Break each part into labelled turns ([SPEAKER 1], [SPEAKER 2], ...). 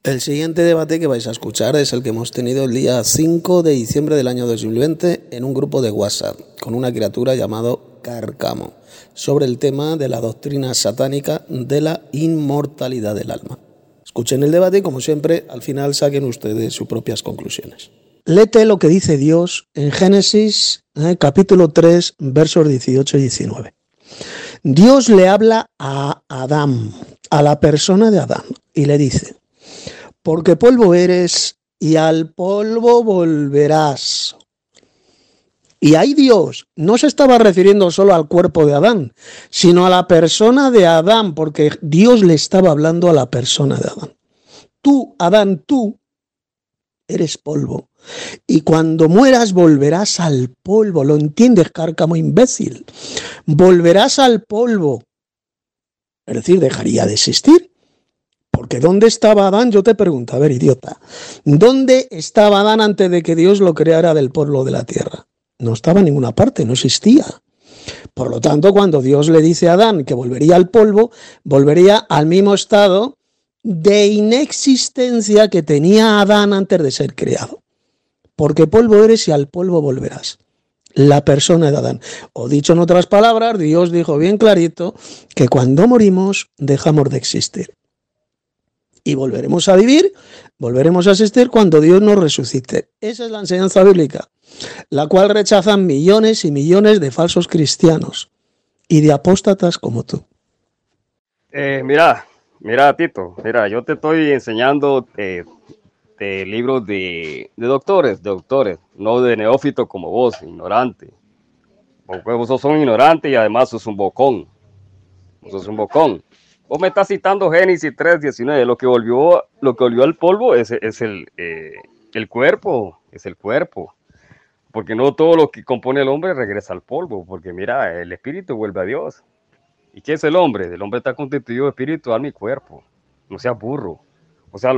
[SPEAKER 1] El siguiente debate que vais a escuchar es el que hemos tenido el día 5 de diciembre del año 2020 en un grupo de WhatsApp con una criatura llamado Cárcamo sobre el tema de la doctrina satánica de la inmortalidad del alma. Escuchen el debate y, como siempre, al final saquen ustedes sus propias conclusiones. Léete lo que dice Dios en Génesis capítulo 3, versos 18 y 19. Dios le habla a Adán, a la persona de Adán, y le dice: porque polvo eres y al polvo volverás. Y ahí Dios no se estaba refiriendo solo al cuerpo de Adán, sino a la persona de Adán, porque Dios le estaba hablando a la persona de Adán. Tú, Adán, tú eres polvo. Y cuando mueras volverás al polvo. ¿Lo entiendes, Cárcamo imbécil? Volverás al polvo. Es decir, dejaría de existir. Porque ¿dónde estaba Adán? Yo te pregunto, a ver, idiota. ¿Dónde estaba Adán antes de que Dios lo creara del polvo de la tierra? No estaba en ninguna parte, no existía. Por lo tanto, cuando Dios le dice a Adán que volvería al polvo, volvería al mismo estado de inexistencia que tenía Adán antes de ser creado. Porque polvo eres y al polvo volverás. La persona de Adán. O dicho en otras palabras, Dios dijo bien clarito que cuando morimos dejamos de existir. Y volveremos a vivir, volveremos a existir cuando Dios nos resucite. Esa es la enseñanza bíblica, la cual rechazan millones y millones de falsos cristianos y de apóstatas como tú.
[SPEAKER 2] Mira, Tito, yo te estoy enseñando de libros de doctores, no de neófitos como vos, ignorante. Porque vos sos un ignorante y además sos un bocón. Vos me estás citando Génesis 3:19. Lo que volvió al polvo es el cuerpo, porque no todo lo que compone el hombre regresa al polvo, porque mira, el espíritu vuelve a Dios. ¿Y qué es el hombre? El hombre está constituido de espíritu, alma y cuerpo. No seas burro. O sea,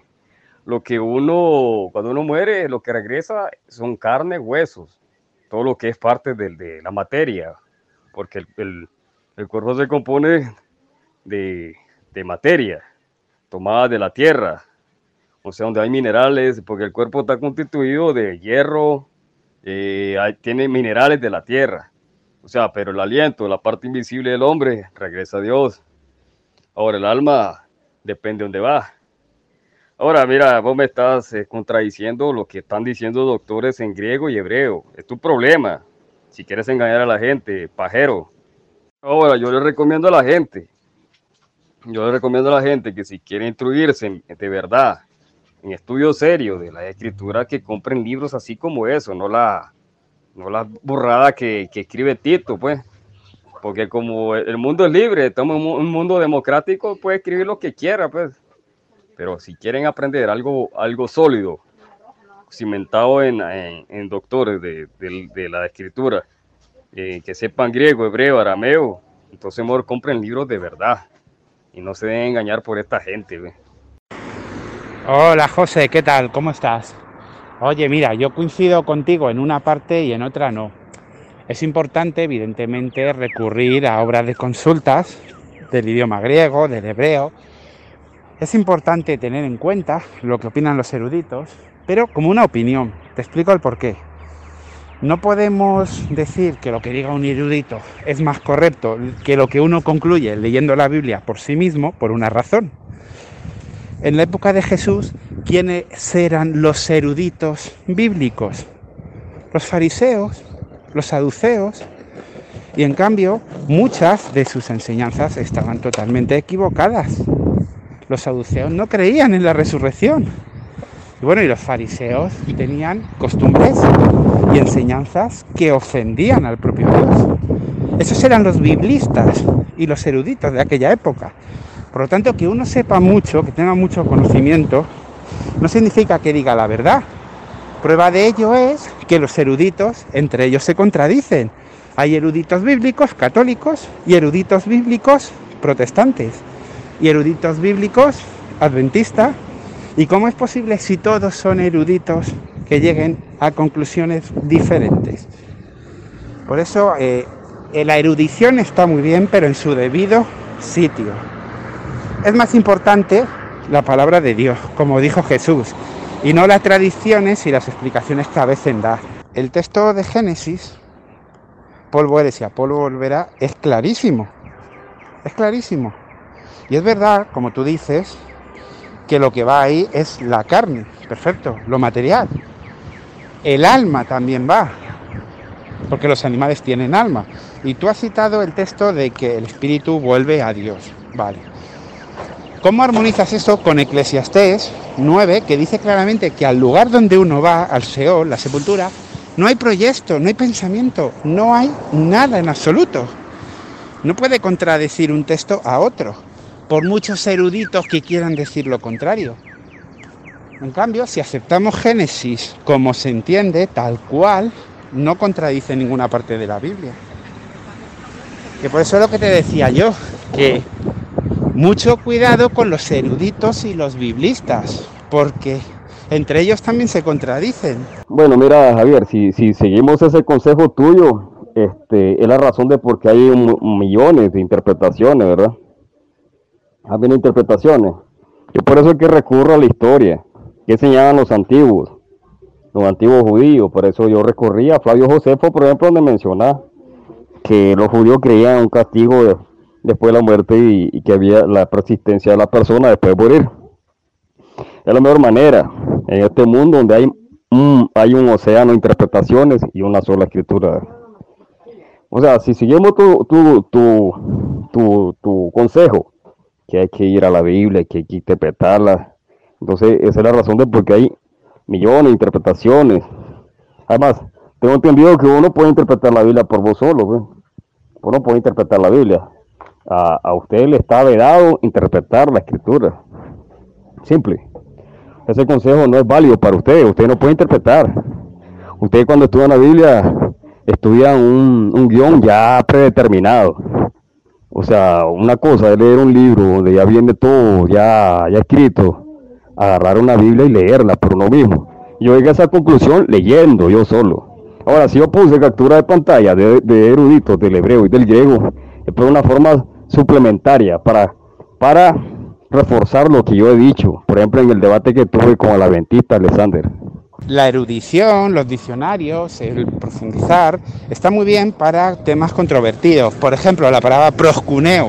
[SPEAKER 2] cuando uno muere, lo que regresa son carne, huesos, todo lo que es parte de la materia, porque el cuerpo se compone de materia tomada de la tierra, o sea, donde hay minerales, porque el cuerpo está constituido de hierro, tiene minerales de la tierra, o sea, pero el aliento, la parte invisible del hombre, regresa a Dios. Ahora, el alma depende de dónde va. Ahora, mira, vos me estás contradiciendo lo que están diciendo doctores en griego y hebreo. Es tu problema, si quieres engañar a la gente, pajero. Ahora, yo le recomiendo a la gente que si quiere instruirse de verdad, en estudios serios de la escritura, que compren libros así como eso, no la burrada que escribe Tito, pues. Porque como el mundo es libre, estamos en un mundo democrático, puede escribir lo que quiera, pues. Pero si quieren aprender algo sólido, cimentado en doctores de la escritura, que sepan griego, hebreo, arameo, entonces mejor compren libros de verdad. Y no se deben engañar por esta gente, ¿ve?
[SPEAKER 3] Hola José, ¿qué tal? ¿Cómo estás? Oye, mira, yo coincido contigo en una parte y en otra no. Es importante, evidentemente, recurrir a obras de consultas del idioma griego, del hebreo. Es importante tener en cuenta lo que opinan los eruditos, pero como una opinión. Te explico el porqué. No podemos decir que lo que diga un erudito es más correcto que lo que uno concluye leyendo la Biblia por sí mismo, por una razón. En la época de Jesús, ¿quiénes eran los eruditos bíblicos? Los fariseos, los saduceos, y en cambio muchas de sus enseñanzas estaban totalmente equivocadas. Los saduceos no creían en la resurrección. Y bueno, y los fariseos tenían costumbres y enseñanzas que ofendían al propio Dios. Esos eran los biblistas y los eruditos de aquella época. Por lo tanto, que uno sepa mucho, que tenga mucho conocimiento, no significa que diga la verdad. Prueba de ello es que los eruditos entre ellos se contradicen. Hay eruditos bíblicos católicos y eruditos bíblicos protestantes y eruditos bíblicos adventistas. ¿Y cómo es posible, si todos son eruditos, que lleguen a conclusiones diferentes? Por eso la erudición está muy bien, pero en su debido sitio. Es más importante la palabra de Dios, como dijo Jesús, y no las tradiciones y las explicaciones que a veces da. El texto de Génesis, polvo eres y a polvo volverá, es clarísimo. Es clarísimo. Y es verdad, como tú dices, que lo que va ahí es la carne, perfecto, lo material. El alma también va, porque los animales tienen alma. Y tú has citado el texto de que el espíritu vuelve a Dios. Vale. ¿Cómo armonizas eso con Eclesiastés 9, que dice claramente que al lugar donde uno va, al Seol, la sepultura, no hay proyecto, no hay pensamiento, no hay nada en absoluto? No puede contradecir un texto a otro, por muchos eruditos que quieran decir lo contrario. En cambio, si aceptamos Génesis como se entiende, tal cual, no contradice ninguna parte de la Biblia. Que por eso es lo que te decía yo, que mucho cuidado con los eruditos y los biblistas, porque entre ellos también se contradicen.
[SPEAKER 2] Bueno, mira, Javier, si seguimos ese consejo tuyo, es la razón de por qué hay millones de interpretaciones, ¿verdad? Hay interpretaciones. Y por eso es que recurro a la historia, que enseñaban los antiguos judíos. Por eso yo recorría a Flavio Josefo, por ejemplo, donde menciona que los judíos creían un castigo después de la muerte y que había la persistencia de la persona después de morir. Es la mejor manera en este mundo donde hay un océano de interpretaciones y una sola escritura. O sea, si seguimos tu consejo, que hay que ir a la Biblia, que hay que interpretarla, entonces esa es la razón de por qué hay millones de interpretaciones. Además, tengo entendido que uno puede interpretar la Biblia por vos solo, ¿ves? Uno puede interpretar la Biblia. A usted le está vedado interpretar la escritura. Simple. Ese consejo no es válido para usted. Usted no puede interpretar. Usted cuando estudia la Biblia, estudia un guión ya predeterminado. O sea, una cosa es leer un libro donde ya viene todo ya escrito. Agarrar una Biblia y leerla por uno mismo. Yo llegué a esa conclusión leyendo yo solo. Ahora, si yo puse captura de pantalla de eruditos del hebreo y del griego, es por una forma suplementaria para reforzar lo que yo he dicho. Por ejemplo, en el debate que tuve con el adventista Alexander.
[SPEAKER 3] La erudición, los diccionarios, el profundizar, está muy bien para temas controvertidos. Por ejemplo, la palabra proscuneo,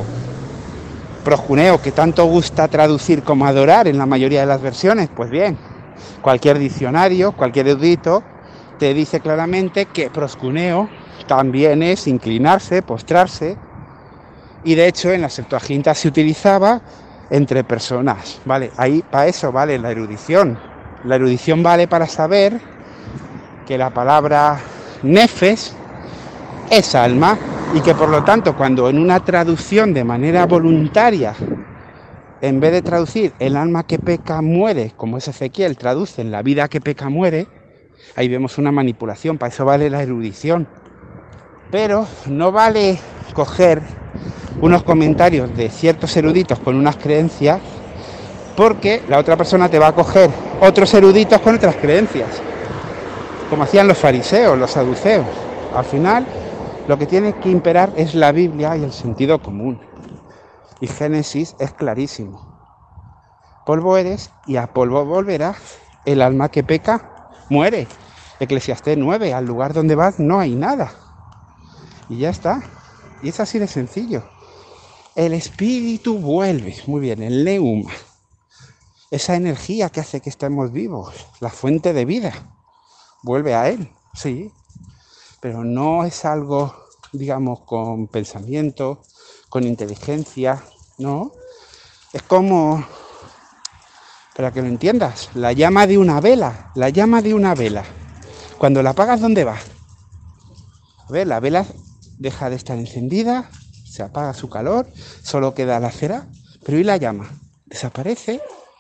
[SPEAKER 3] que tanto gusta traducir como adorar en la mayoría de las versiones. Pues bien, cualquier diccionario, cualquier erudito, te dice claramente que proscuneo también es inclinarse, postrarse, y de hecho en la Septuaginta se utilizaba entre personas, ¿vale? Ahí para eso vale la erudición. La erudición vale para saber que la palabra nefes es alma y que por lo tanto cuando en una traducción de manera voluntaria, en vez de traducir el alma que peca muere, como es Ezequiel, traducen la vida que peca muere, ahí vemos una manipulación. Para eso vale la erudición. Pero no vale coger unos comentarios de ciertos eruditos con unas creencias, porque la otra persona te va a coger otros eruditos con otras creencias, como hacían los fariseos, los saduceos. Al final, lo que tiene que imperar es la Biblia y el sentido común. Y Génesis es clarísimo. Polvo eres y a polvo volverás. El alma que peca muere. Eclesiastés 9, al lugar donde vas no hay nada. Y ya está. Y es así de sencillo. El espíritu vuelve. Muy bien, el neuma. Esa energía que hace que estemos vivos, la fuente de vida, vuelve a él, sí. Pero no es algo, digamos, con pensamiento, con inteligencia, no. Es como, para que lo entiendas, la llama de una vela, Cuando la apagas, ¿dónde va? A ver, la vela deja de estar encendida, se apaga su calor, solo queda la cera, pero ¿y la llama? Desaparece,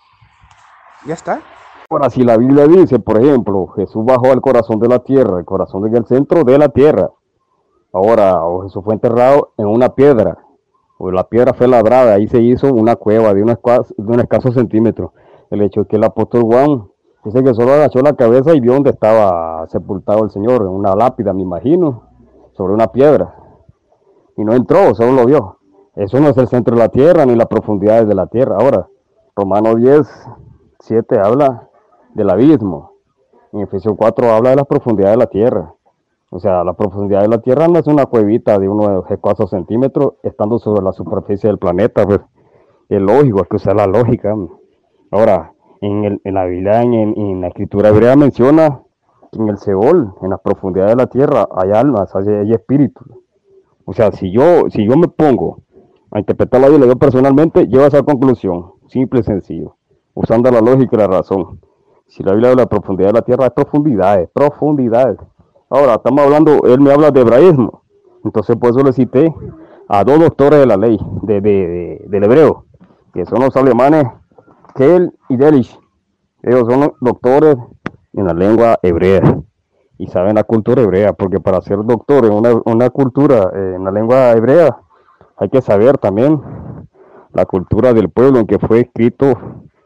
[SPEAKER 3] ya está.
[SPEAKER 2] Ahora, si la Biblia dice, por ejemplo, Jesús bajó al corazón de la tierra, el corazón en el centro de la tierra. Ahora, o Jesús fue enterrado en una piedra, o la piedra fue labrada, ahí se hizo una cueva de un escaso centímetro. El hecho es que el apóstol Juan dice que solo agachó la cabeza y vio donde estaba sepultado el Señor, en una lápida, me imagino, sobre una piedra. Y no entró, solo lo vio. Eso no es el centro de la tierra, ni las profundidades de la tierra. Ahora, Romanos 10:7 habla del abismo. En Efesios 4 habla de las profundidades de la tierra. O sea, la profundidad de la tierra no es una cuevita de unos 4 centímetros estando sobre la superficie del planeta. Pues es lógico, hay que usar la lógica. Ahora, en la Biblia, en la escritura hebrea menciona que en el Seol, en las profundidades de la tierra, hay almas, hay espíritus. O sea, si yo me pongo a interpretar la Biblia yo personalmente, llego a esa conclusión, simple y sencillo, usando la lógica y la razón. Si la Biblia habla de la profundidad de la tierra, es profundidades. Ahora, estamos hablando, él me habla de hebraísmo, entonces por eso le cité a 2 doctores de la ley, del hebreo, que son los alemanes, Kehl y Delitzsch. Ellos son los doctores en la lengua hebrea y saben la cultura hebrea, porque para ser doctor en una cultura en la lengua hebrea hay que saber también la cultura del pueblo en que fue escrito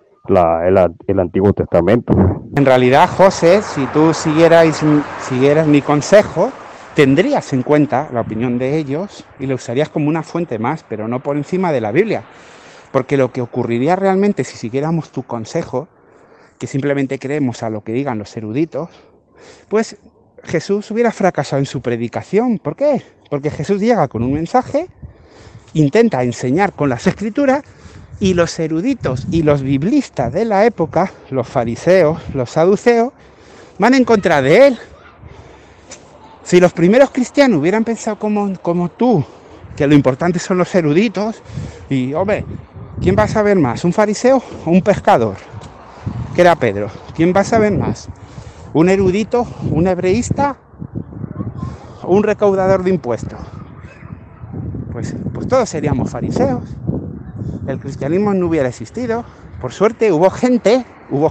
[SPEAKER 2] el Antiguo Testamento.
[SPEAKER 3] En realidad, José, si tú siguieras mi consejo, tendrías en cuenta la opinión de ellos y lo usarías como una fuente más, pero no por encima de la Biblia. Porque lo que ocurriría realmente si siguiéramos tu consejo, que simplemente creemos a lo que digan los eruditos, pues Jesús hubiera fracasado en su predicación. ¿Por qué? Porque Jesús llega con un mensaje, intenta enseñar con las escrituras, y los eruditos y los biblistas de la época, los fariseos, los saduceos, van en contra de él. Si los primeros cristianos hubieran pensado como tú, que lo importante son los eruditos, y hombre, ¿quién va a saber más? ¿Un fariseo o un pescador? Que era Pedro. ¿Quién va a saber más? ¿Un erudito, un hebreísta o un recaudador de impuestos? Pues todos seríamos fariseos. El cristianismo no hubiera existido. Por suerte hubo gente,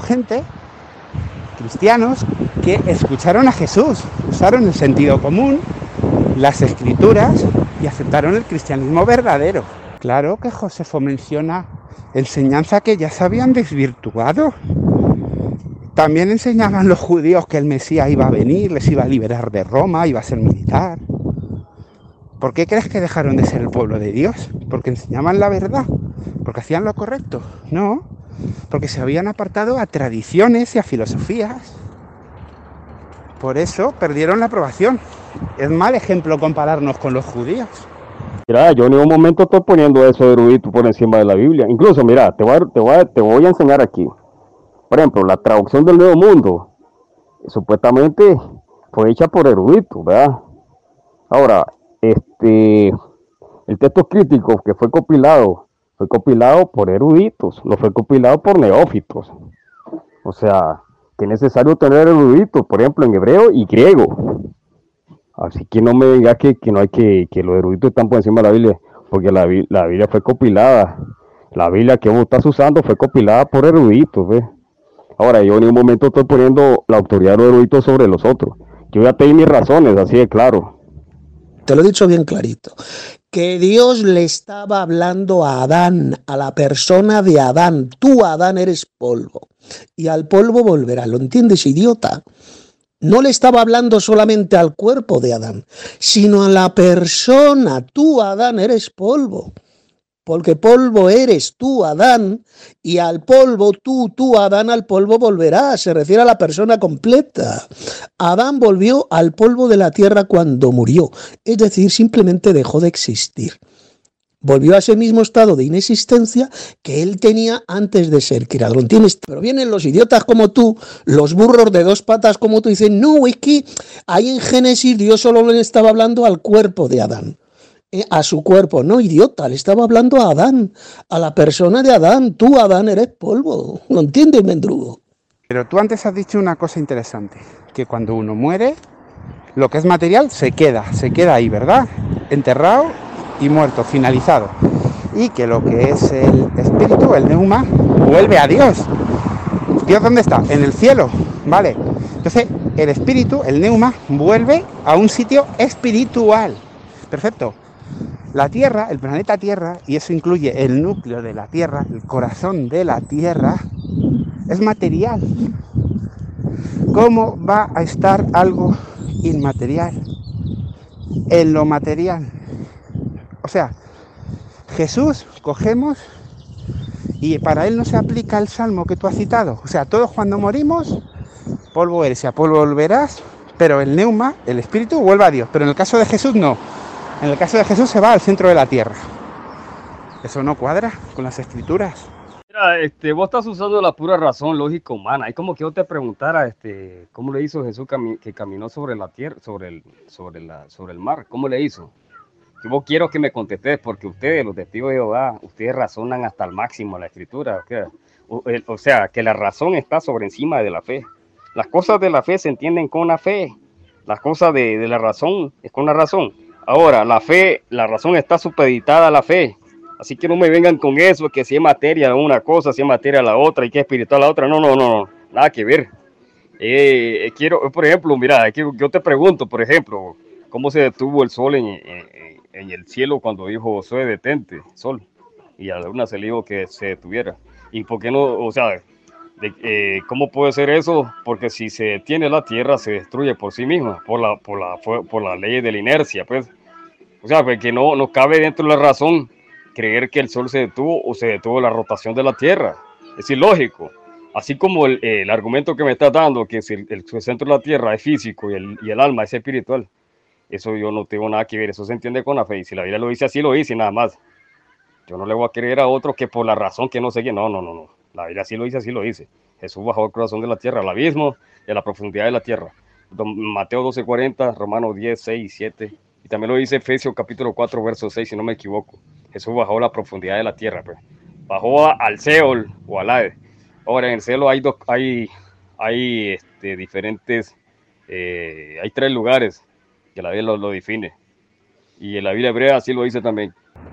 [SPEAKER 3] cristianos, que escucharon a Jesús, usaron el sentido común, las escrituras y aceptaron el cristianismo verdadero. Claro que Josefo menciona enseñanza que ya se habían desvirtuado. También enseñaban los judíos que el Mesías iba a venir, les iba a liberar de Roma, iba a ser militar. ¿Por qué crees que dejaron de ser el pueblo de Dios? ¿Porque enseñaban la verdad? ¿Porque hacían lo correcto? No, porque se habían apartado a tradiciones y a filosofías. Por eso perdieron la aprobación. Es mal ejemplo compararnos con los judíos.
[SPEAKER 2] Mira, yo en ningún momento estoy poniendo eso de erudito por encima de la Biblia. Incluso, mira, te voy a enseñar aquí. Por ejemplo, la traducción del Nuevo Mundo, supuestamente fue hecha por eruditos, ¿verdad? Ahora, el texto crítico que fue compilado por eruditos, no fue compilado por neófitos. O sea, que es necesario tener eruditos, por ejemplo, en hebreo y griego. Así que no me digas que no hay que los eruditos están por encima de la Biblia, porque la Biblia fue compilada. La Biblia que vos estás usando fue compilada por eruditos, ¿ves? Ahora, yo en ningún momento estoy poniendo la autoridad de los eruditos sobre los otros. Yo ya te di mis razones, así de claro.
[SPEAKER 1] Te lo he dicho bien clarito, que Dios le estaba hablando a Adán, a la persona de Adán. Tú, Adán, eres polvo, y al polvo volverás. ¿Lo entiendes, idiota? No le estaba hablando solamente al cuerpo de Adán, sino a la persona. Tú, Adán, eres polvo, porque polvo eres tú, Adán, y al polvo, tú, Adán, al polvo volverás. Se refiere a la persona completa. Adán volvió al polvo de la tierra cuando murió, es decir, simplemente dejó de existir. Volvió a ese mismo estado de inexistencia que él tenía antes de ser creado. ¿Lo entiendes? Pero vienen los idiotas como tú, los burros de 2 patas como tú, y dicen, no, es que ahí en Génesis Dios solo le estaba hablando al cuerpo de Adán. A su cuerpo. No, idiota, le estaba hablando a Adán, a la persona de Adán. Tú, Adán, eres polvo. ¿Lo entiendes, mendrugo?
[SPEAKER 3] Pero tú antes has dicho una cosa interesante, que cuando uno muere, lo que es material se queda ahí, ¿verdad? Enterrado y muerto, finalizado. Y que lo que es el espíritu, el neuma, vuelve a Dios. ¿Dios dónde está? En el cielo, ¿vale? Entonces, el espíritu, el neuma, vuelve a un sitio espiritual. Perfecto. La Tierra, el planeta Tierra, y eso incluye el núcleo de la Tierra, el corazón de la Tierra, es material. ¿Cómo va a estar algo inmaterial en lo material? O sea, Jesús cogemos Y para él no se aplica el salmo que tú has citado. O sea, todos cuando morimos, polvo eres y a polvo volverás, pero el neuma, el espíritu, vuelve a Dios. Pero en el caso de Jesús no. En el caso de Jesús se va al centro de la tierra. Eso no cuadra con las escrituras.
[SPEAKER 2] Mira, vos estás usando la pura razón lógica humana. Es como que yo te preguntara, ¿cómo le hizo Jesús que caminó sobre la tierra, sobre el mar? ¿Cómo le hizo? Yo quiero que me contestes, porque ustedes, los testigos de Jehová, ustedes razonan hasta el máximo la escritura. O sea, que la razón está sobre encima de la fe. Las cosas de la fe se entienden con la fe. Las cosas de la razón es con la razón. Ahora, la razón está supeditada a la fe. Así que no me vengan con eso, que si es materia una cosa, si es materia la otra, y que es espiritual la otra. No, nada que ver. Por ejemplo, mira, yo te pregunto, por ejemplo, ¿cómo se detuvo el sol en el cielo cuando dijo Josué, detente, sol? Y a la luna se le dijo que se detuviera. ¿Y por qué no? O sea, ¿cómo puede ser eso? Porque si se detiene la tierra, se destruye por sí misma, por la ley de la inercia, pues. O sea, porque no cabe dentro de la razón creer que el sol se detuvo o se detuvo la rotación de la tierra. Es ilógico. Así como el argumento que me estás dando, que si el centro de la tierra es físico y el alma es espiritual, eso yo no tengo nada que ver, eso se entiende con la fe. Y si la Biblia lo dice así, lo dice, nada más. Yo no le voy a creer a otro que por la razón que no sé qué. No. La Biblia así lo dice. Jesús bajó al corazón de la tierra, al abismo y a la profundidad de la tierra. Mateo 12:40, Romanos 10, 6 y 7. Y también lo dice Efesios capítulo 4, verso 6, si no me equivoco. Jesús bajó a la profundidad de la tierra, pues. Bajó al Seol o al Hades. Ahora, en el cielo hay diferentes, hay 3 lugares que la Biblia lo define. Y en la Biblia hebrea así lo dice también.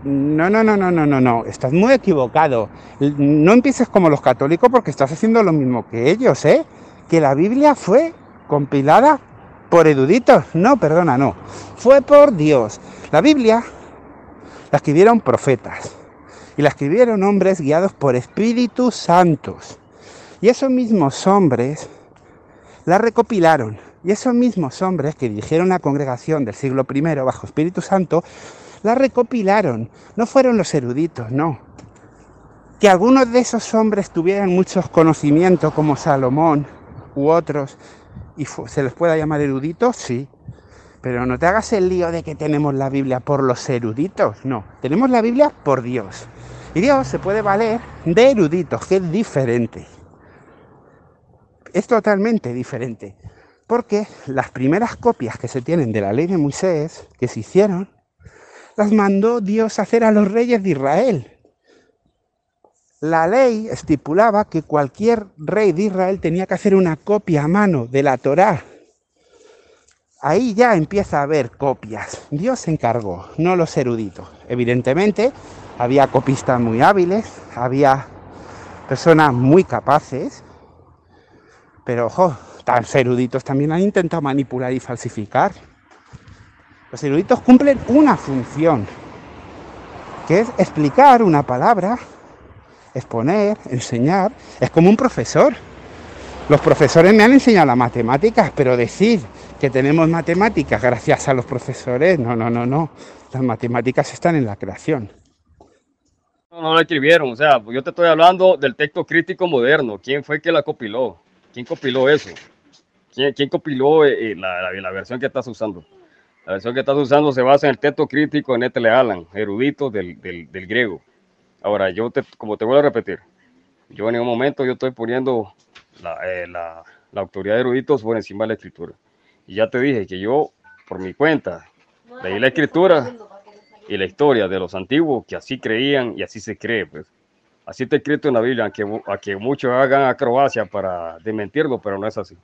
[SPEAKER 3] No, estás muy equivocado. No empieces como los católicos porque estás haciendo lo mismo que ellos, ¿eh? Que la Biblia fue compilada por eruditos. No. Fue por Dios. La Biblia la escribieron profetas y la escribieron hombres guiados por espíritus santos. Y esos mismos hombres la recopilaron. Y esos mismos hombres que dirigieron la congregación del siglo I bajo Espíritu Santo, la recopilaron. No fueron los eruditos, no. Que algunos de esos hombres tuvieran muchos conocimientos, como Salomón u otros, y se les pueda llamar eruditos, sí. Pero no te hagas el lío de que tenemos la Biblia por los eruditos, no. Tenemos la Biblia por Dios. Y Dios se puede valer de eruditos, que es diferente. Es totalmente diferente. Porque las primeras copias que se tienen de la ley de Moisés, que se hicieron, las mandó Dios a hacer a los reyes de Israel. La ley estipulaba que cualquier rey de Israel tenía que hacer una copia a mano de la Torá. Ahí ya empieza a haber copias. Dios se encargó, no los eruditos. Evidentemente, había copistas muy hábiles, había personas muy capaces, pero ojo, tan eruditos también han intentado manipular y falsificar. Los eruditos cumplen una función, que es explicar una palabra, exponer, enseñar. Es como un profesor. Los profesores me han enseñado las matemáticas, pero decir que tenemos matemáticas gracias a los profesores, no. Las matemáticas están en la creación.
[SPEAKER 2] No la escribieron, o sea, yo te estoy hablando del texto crítico moderno. ¿Quién fue que la compiló? ¿Quién compiló eso? ¿Quién compiló la versión que estás usando? La versión que estás usando se basa en el texto crítico de N.T. Allen, erudito del griego. Ahora, como te voy a repetir, yo en un momento yo estoy poniendo la autoridad de eruditos por encima de la escritura. Y ya te dije que yo, por mi cuenta, leí la escritura y la historia de los antiguos que así creían y así se cree, pues. Así está escrito en la Biblia, a que muchos hagan acrobacia para desmentirlo, pero no es así.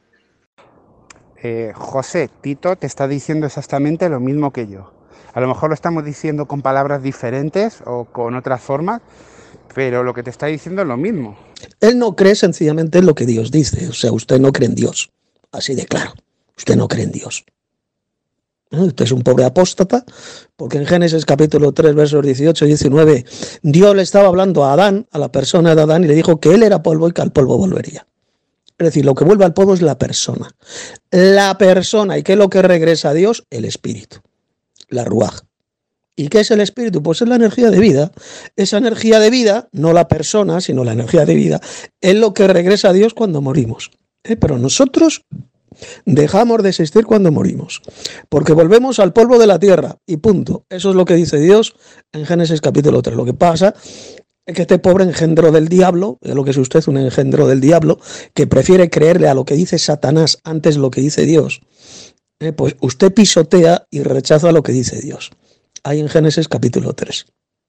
[SPEAKER 3] José, Tito te está diciendo exactamente lo mismo que yo. A lo mejor lo estamos diciendo con palabras diferentes o con otras formas, pero lo que te está diciendo es lo mismo.
[SPEAKER 1] Él no cree sencillamente en lo que Dios dice. O sea, usted no cree en Dios. Así de claro. Usted no cree en Dios. Usted es un pobre apóstata, porque en Génesis capítulo 3, versos 18 y 19, Dios le estaba hablando a Adán, a la persona de Adán, y le dijo que él era polvo y que al polvo volvería. Es decir, lo que vuelve al polvo es la persona. La persona, ¿y qué es lo que regresa a Dios? El espíritu, la ruaj. ¿Y qué es el espíritu? Pues es la energía de vida. Esa energía de vida, no la persona, sino la energía de vida, es lo que regresa a Dios cuando morimos. Pero nosotros dejamos de existir cuando morimos, porque volvemos al polvo de la tierra y punto. Eso es lo que dice Dios en Génesis capítulo 3. Lo que pasa es que este pobre engendro del diablo, es lo que es usted, un engendro del diablo, que prefiere creerle a lo que dice Satanás antes lo que dice Dios, pues usted pisotea y rechaza lo que dice Dios. Ahí en Génesis capítulo 3.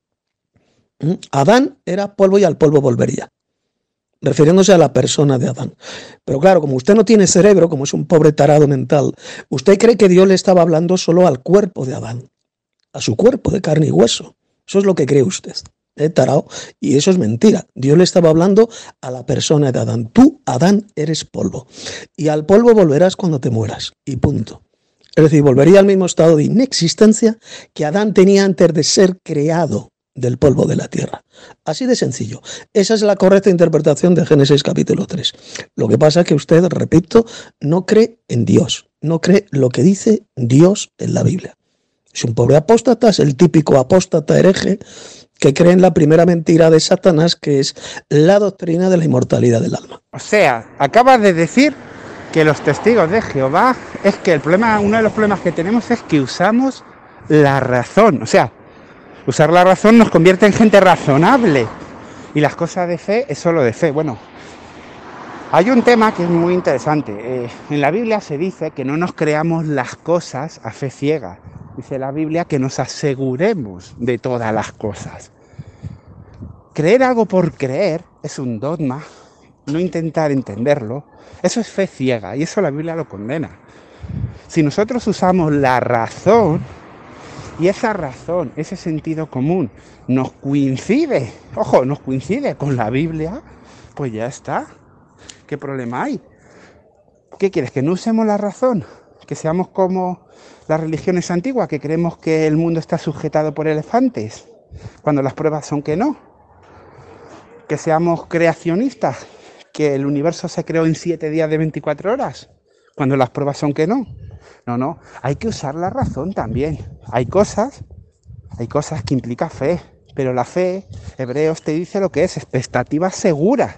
[SPEAKER 1] Adán era polvo y al polvo volvería, refiriéndose a la persona de Adán. Pero claro, como usted no tiene cerebro, como es un pobre tarado mental, usted cree que Dios le estaba hablando solo al cuerpo de Adán, a su cuerpo de carne y hueso. Eso es lo que cree usted, tarado, y eso es mentira. Dios le estaba hablando a la persona de Adán. Tú, Adán, eres polvo, y al polvo volverás cuando te mueras, y punto. Es decir, volvería al mismo estado de inexistencia que Adán tenía antes de ser creado del polvo de la tierra. Así de sencillo. Esa es la correcta interpretación de Génesis capítulo 3. Lo que pasa es que usted, repito, no cree en Dios, no cree lo que dice Dios en la Biblia. Es un pobre apóstata, es el típico apóstata hereje que cree en la primera mentira de Satanás, que es la doctrina de la inmortalidad del alma.
[SPEAKER 3] O sea, acabas de decir que los testigos de Jehová, es que uno de los problemas que tenemos es que usamos la razón. O sea, usar la razón nos convierte en gente razonable. Y las cosas de fe es solo de fe. Bueno, hay un tema que es muy interesante. En la Biblia se dice que no nos creamos las cosas a fe ciega. Dice la Biblia que nos aseguremos de todas las cosas. Creer algo por creer es un dogma, no intentar entenderlo. Eso es fe ciega y eso la Biblia lo condena. Si nosotros usamos la razón y esa razón, ese sentido común nos coincide con la Biblia, pues ya está. ¿Qué problema hay? ¿Qué quieres? ¿Que no usemos la razón? ¿Que seamos como las religiones antiguas, que creemos que el mundo está sujetado por elefantes, cuando las pruebas son que no? ¿Que seamos creacionistas, que el universo se creó en 7 días de 24 horas, cuando las pruebas son que no? No, hay que usar la razón también. Hay cosas que implican fe, pero la fe, Hebreos te dice lo que es expectativas seguras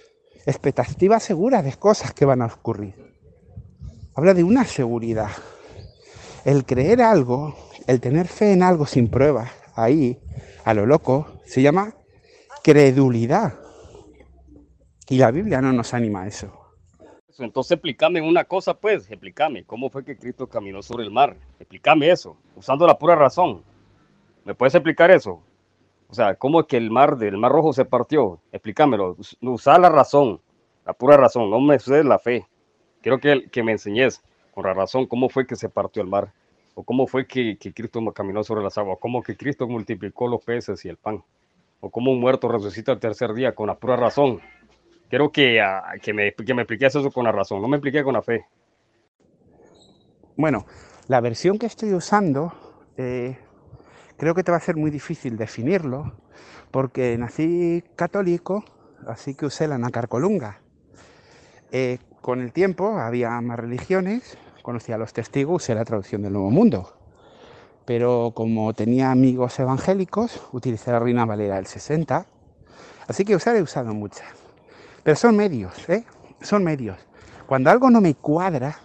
[SPEAKER 3] de cosas que van a ocurrir. Habla de una seguridad. El creer algo, el tener fe en algo sin pruebas, ahí, a lo loco, se llama credulidad. Y la Biblia no nos anima a eso.
[SPEAKER 2] Entonces explícame una cosa, pues, explícame, ¿cómo fue que Cristo caminó sobre el mar? Explícame eso, usando la pura razón. ¿Me puedes explicar eso? O sea, ¿cómo es que el mar Rojo se partió? Explícamelo, usar la razón, la pura razón, no me uses la fe. Quiero que me enseñes con la razón cómo fue que se partió el mar, o cómo fue que Cristo caminó sobre las aguas, cómo que Cristo multiplicó los peces y el pan, o cómo un muerto resucita el tercer día con la pura razón. Quiero que me expliques eso con la razón, no me expliques con la fe.
[SPEAKER 3] Bueno, la versión que estoy usando, creo que te va a ser muy difícil definirlo, porque nací católico, así que usé la Nacarcolunga. Con el tiempo había más religiones, conocí a los testigos, usé la traducción del Nuevo Mundo. Pero como tenía amigos evangélicos, utilicé la Reina Valera del 60, así que he usado muchas. Pero son medios, son medios. Cuando algo no me cuadra,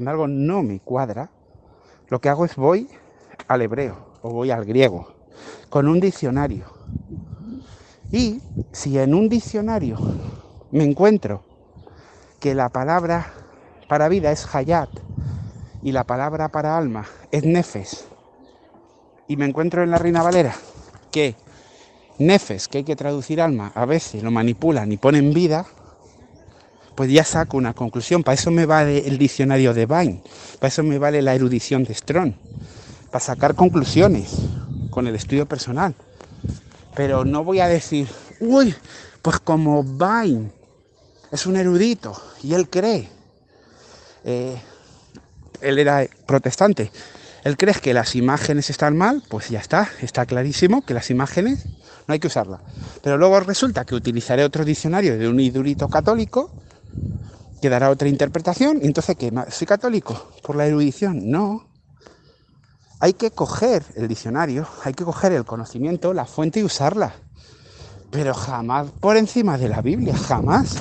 [SPEAKER 3] lo que hago es voy al hebreo o voy al griego con un diccionario. Y si en un diccionario me encuentro que la palabra para vida es hayat y la palabra para alma es nefes, y me encuentro en la Reina Valera que nefes, que hay que traducir alma, a veces lo manipulan y ponen vida, pues ya saco una conclusión. Para eso me vale el diccionario de Vine, para eso me vale la erudición de Strong, para sacar conclusiones con el estudio personal. Pero no voy a decir, uy, pues como Vine es un erudito y él cree, él era protestante, él cree que las imágenes están mal, pues ya está clarísimo que las imágenes no hay que usarlas. Pero luego resulta que utilizaré otro diccionario de un erudito católico que dará otra interpretación, y entonces ¿qué? ¿Soy católico por la erudición? No. hay que coger el diccionario, hay que coger el conocimiento, la fuente y usarla. Pero jamás por encima de la Biblia, jamás.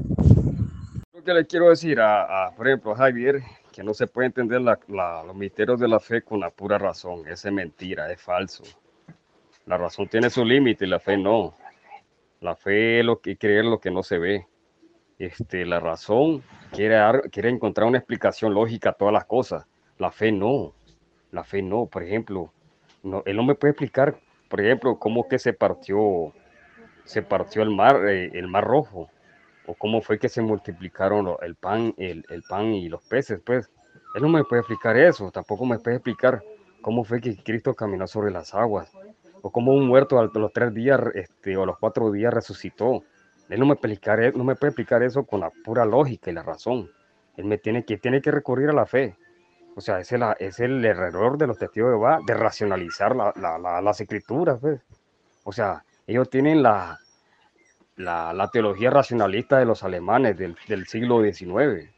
[SPEAKER 2] Lo que le quiero decir por ejemplo, a Javier, que no se puede entender los misterios de la fe con la pura razón. Esa es mentira, es falso. La razón tiene su límite y la fe no. La fe es creer lo que no se ve. La razón quiere encontrar una explicación lógica a todas las cosas. La fe no. La fe no. Por ejemplo, él no me puede explicar, por ejemplo, cómo que se partió el mar Rojo, o cómo fue que se multiplicaron el pan y los peces. Pues él no me puede explicar eso. Tampoco me puede explicar cómo fue que Cristo caminó sobre las aguas, o cómo un muerto a los 3 días o a los 4 días resucitó. Él no me puede explicar eso con la pura lógica y la razón. Él tiene que recurrir a la fe. O sea, es el error de los testigos de Jehová de racionalizar las escrituras, pues. O sea, ellos tienen la teología racionalista de los alemanes del siglo XIX.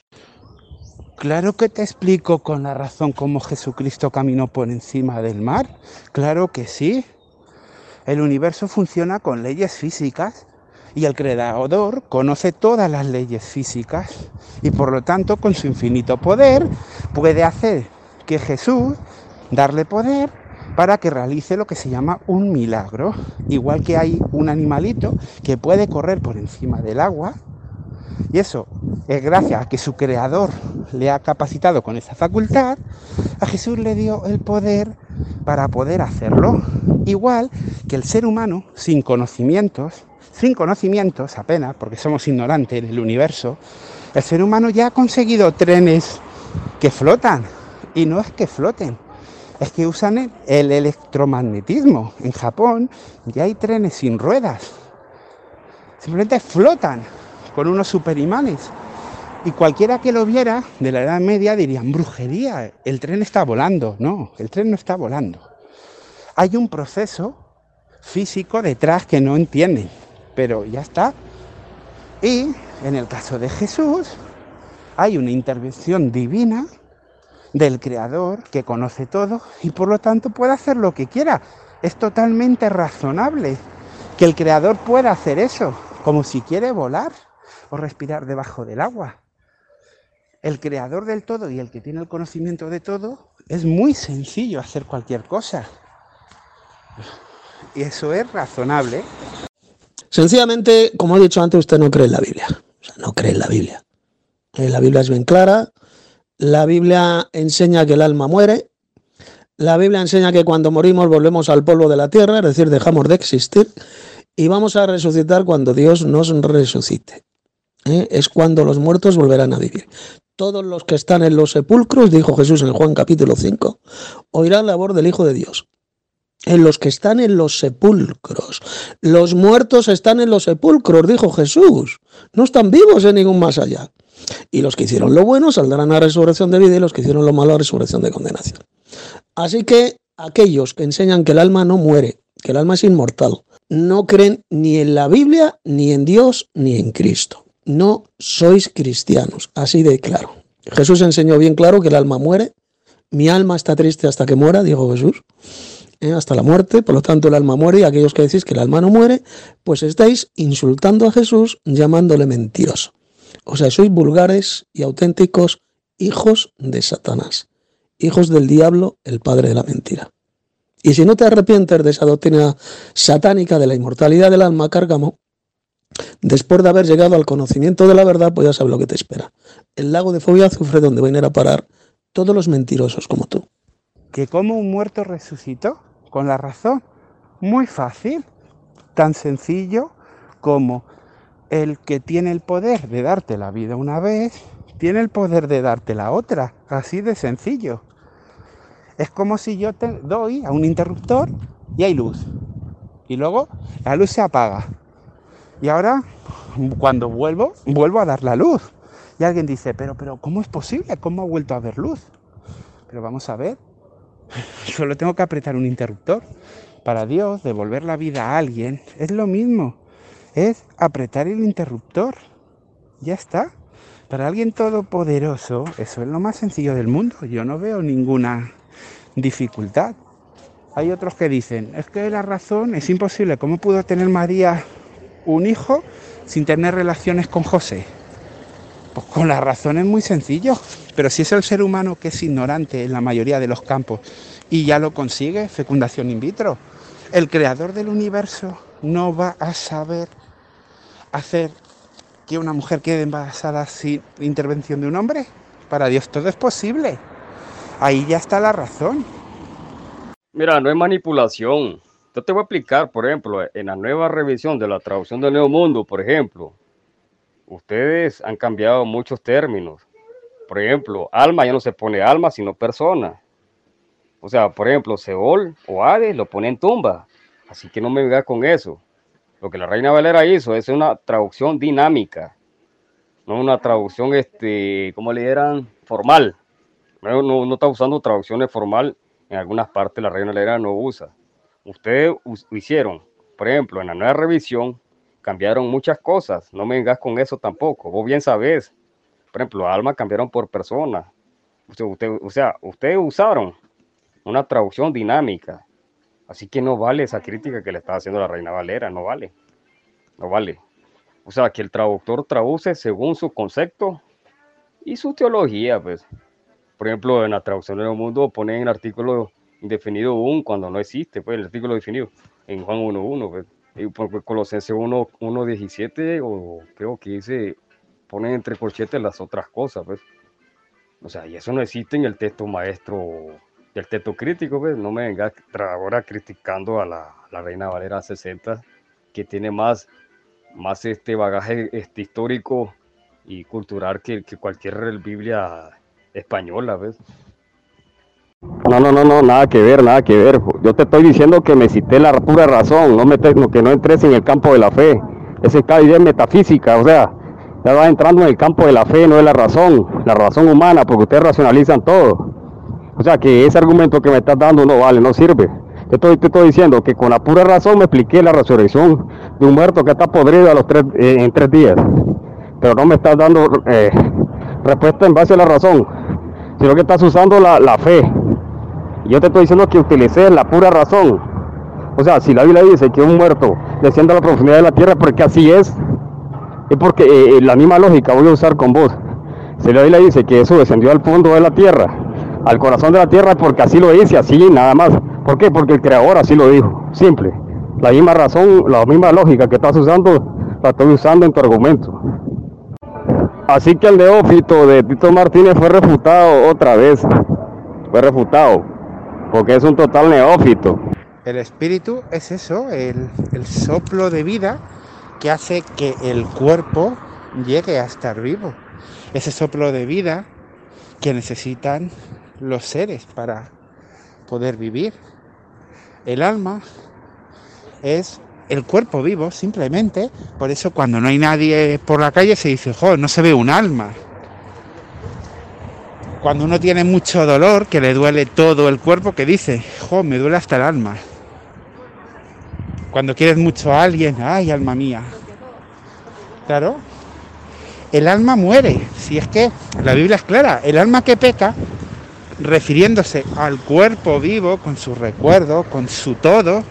[SPEAKER 3] Claro que te explico con la razón cómo Jesucristo caminó por encima del mar. Claro que sí. El universo funciona con leyes físicas y el creador conoce todas las leyes físicas y por lo tanto con su infinito poder puede hacer que Jesús, darle poder para que realice lo que se llama un milagro. Igual que hay un animalito que puede correr por encima del agua, y eso es gracias a que su creador le ha capacitado con esa facultad. A Jesús le dio el poder para poder hacerlo. Igual que el ser humano, sin conocimientos apenas, porque somos ignorantes en el universo, el ser humano ya ha conseguido trenes que flotan. Y no es que floten, es que usan el electromagnetismo. En Japón ya hay trenes sin ruedas. Simplemente flotan con unos superimanes. Y cualquiera que lo viera de la Edad Media dirían, brujería, el tren está volando. No, el tren no está volando. Hay un proceso físico detrás que no entienden, pero ya está. Y en el caso de Jesús, hay una intervención divina del Creador que conoce todo y por lo tanto puede hacer lo que quiera. Es totalmente razonable que el Creador pueda hacer eso, como si quiere volar o respirar debajo del agua. El Creador del todo y el que tiene el conocimiento de todo, es muy sencillo hacer cualquier cosa. Y eso es razonable.
[SPEAKER 1] Sencillamente, como he dicho antes, usted no cree en la Biblia. O sea, no cree en la Biblia. La Biblia es bien clara. La Biblia enseña que el alma muere. La Biblia enseña que cuando morimos volvemos al polvo de la tierra, es decir, dejamos de existir y vamos a resucitar cuando Dios nos resucite. Es cuando los muertos volverán a vivir. Todos los que están en los sepulcros, dijo Jesús en Juan capítulo 5, oirán la voz del Hijo de Dios. En los que están en los sepulcros. Los muertos están en los sepulcros, dijo Jesús. No están vivos en ningún más allá. Y los que hicieron lo bueno saldrán a resurrección de vida y los que hicieron lo malo a resurrección de condenación. Así que aquellos que enseñan que el alma no muere, que el alma es inmortal, no creen ni en la Biblia, ni en Dios, ni en Cristo. No sois cristianos, así de claro. Jesús enseñó bien claro que el alma muere. Mi alma está triste hasta que muera, dijo Jesús. Hasta la muerte, por lo tanto el alma muere, y aquellos que decís que el alma no muere, pues estáis insultando a Jesús llamándole mentiroso. O sea, sois vulgares y auténticos hijos de Satanás, hijos del diablo, el padre de la mentira. Y si no te arrepientes de esa doctrina satánica de la inmortalidad del alma, Cárcamo, después de haber llegado al conocimiento de la verdad, pues ya sabes lo que te espera. El lago de fuego y azufre donde van a ir a parar todos los mentirosos como tú.
[SPEAKER 3] ¿Que como un muerto resucitó? Con la razón. Muy fácil. Tan sencillo como el que tiene el poder de darte la vida una vez, tiene el poder de darte la otra. Así de sencillo. Es como si yo te doy a un interruptor y hay luz. Y luego la luz se apaga. Y ahora, cuando vuelvo a dar la luz. Y alguien dice, pero ¿cómo es posible? ¿Cómo ha vuelto a haber luz? Pero vamos a ver. Solo tengo que apretar un interruptor. Para Dios, devolver la vida a alguien es lo mismo. Es apretar el interruptor. Ya está. Para alguien todopoderoso, eso es lo más sencillo del mundo. Yo no veo ninguna dificultad. Hay otros que dicen, es que la razón es imposible. ¿Cómo pudo tener María un hijo sin tener relaciones con José? Pues con la razón es muy sencillo. Pero si es el ser humano que es ignorante en la mayoría de los campos y ya lo consigue, fecundación in vitro, el creador del universo no va a saber hacer que una mujer quede embarazada sin intervención de un hombre. Para Dios todo es posible. Ahí ya está la razón.
[SPEAKER 2] Mira, no es manipulación. Yo te voy a explicar, por ejemplo, en la nueva revisión de la traducción del Nuevo Mundo, por ejemplo, ustedes han cambiado muchos términos. Por ejemplo, alma ya no se pone alma, sino persona. O sea, por ejemplo, Seol o Hades lo pone en tumba. Así que no me vengas con eso. Lo que la Reina Valera hizo es una traducción dinámica, no una traducción, ¿cómo le dieran? Formal. No está usando traducciones formal. En algunas partes la Reina Valera no usa. Ustedes hicieron, por ejemplo, en la nueva revisión, cambiaron muchas cosas. No me vengas con eso tampoco. Vos bien sabés. Por ejemplo, alma cambiaron por persona. Ustedes usaron una traducción dinámica. Así que no vale esa crítica que le está haciendo la Reina Valera. No vale. No vale. O sea, que el traductor traduce según su concepto y su teología, pues. Por ejemplo, en la traducción del Nuevo Mundo ponen el artículo indefinido un cuando no existe, pues, el artículo definido en Juan 1.1, pues. Y por Colosenses 1.17, o creo que dice, ponen entre corchetes las otras cosas, pues. O sea, y eso no existe en el texto maestro, el texto crítico, pues. No me vengas ahora criticando a la Reina Valera 60, que tiene más bagaje histórico y cultural que cualquier Biblia española, ¿ves? No, nada que ver. Yo te estoy diciendo que me cité la pura razón, que no entres en el campo de la fe. Esa idea es metafísica, o sea, ya vas entrando en el campo de la fe, no es la razón humana, porque ustedes racionalizan todo. O sea, que ese argumento que me estás dando no vale, no sirve. Te estoy diciendo que con la pura razón me expliqué la resurrección de un muerto que está podrido en 3 días. Pero no me estás dando respuesta en base a la razón, sino que estás usando la fe. Yo te estoy diciendo que utilices la pura razón. O sea, si la Biblia dice que un muerto desciende a la profundidad de la tierra, porque así es porque la misma lógica voy a usar con vos. Si la Biblia dice que eso descendió al fondo de la tierra, al corazón de la tierra, porque así lo dice, así nada más. ¿Por qué? Porque el creador así lo dijo, simple. La misma razón, la misma lógica que estás usando, la estoy usando en tu argumento. Así que el neófito de Tito Martínez fue refutado otra vez. Fue refutado, porque es un total neófito.
[SPEAKER 3] El espíritu es eso, el soplo de vida que hace que el cuerpo llegue a estar vivo. Ese soplo de vida que necesitan los seres para poder vivir. El alma es el cuerpo vivo, simplemente. Por eso cuando no hay nadie por la calle se dice, joder, no se ve un alma. Cuando uno tiene mucho dolor, que le duele todo el cuerpo, que dice, joder, me duele hasta el alma. Cuando quieres mucho a alguien, ay, alma mía. Claro, el alma muere. Si es que la Biblia es clara, el alma que peca, refiriéndose al cuerpo vivo, con su recuerdo, con su todo,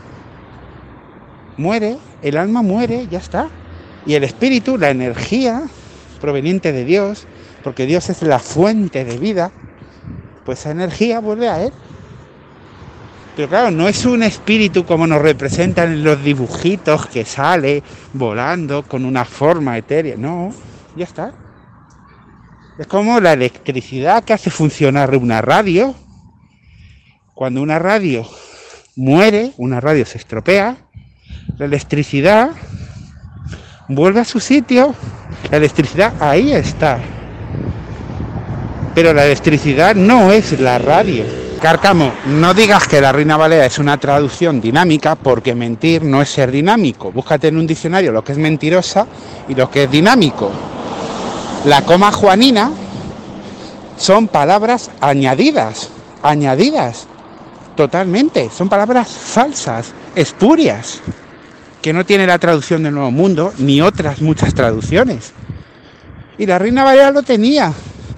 [SPEAKER 3] muere, el alma muere, ya está. Y el espíritu, la energía proveniente de Dios, porque Dios es la fuente de vida, pues esa energía vuelve a Él. Pero claro, no es un espíritu como nos representan en los dibujitos que sale volando con una forma etérea. No, ya está. Es como la electricidad que hace funcionar una radio. Cuando una radio muere, una radio se estropea, la electricidad vuelve a su sitio. La electricidad ahí está. Pero la electricidad no es la radio. Cárcamo, no digas que la Reina Valera es una traducción dinámica, porque mentir no es ser dinámico. Búscate en un diccionario lo que es mentirosa y lo que es dinámico. La coma juanina son palabras añadidas, totalmente. Son palabras falsas, espurias, que no tiene la traducción del Nuevo Mundo, ni otras muchas traducciones. Y la Reina Valera lo tenía.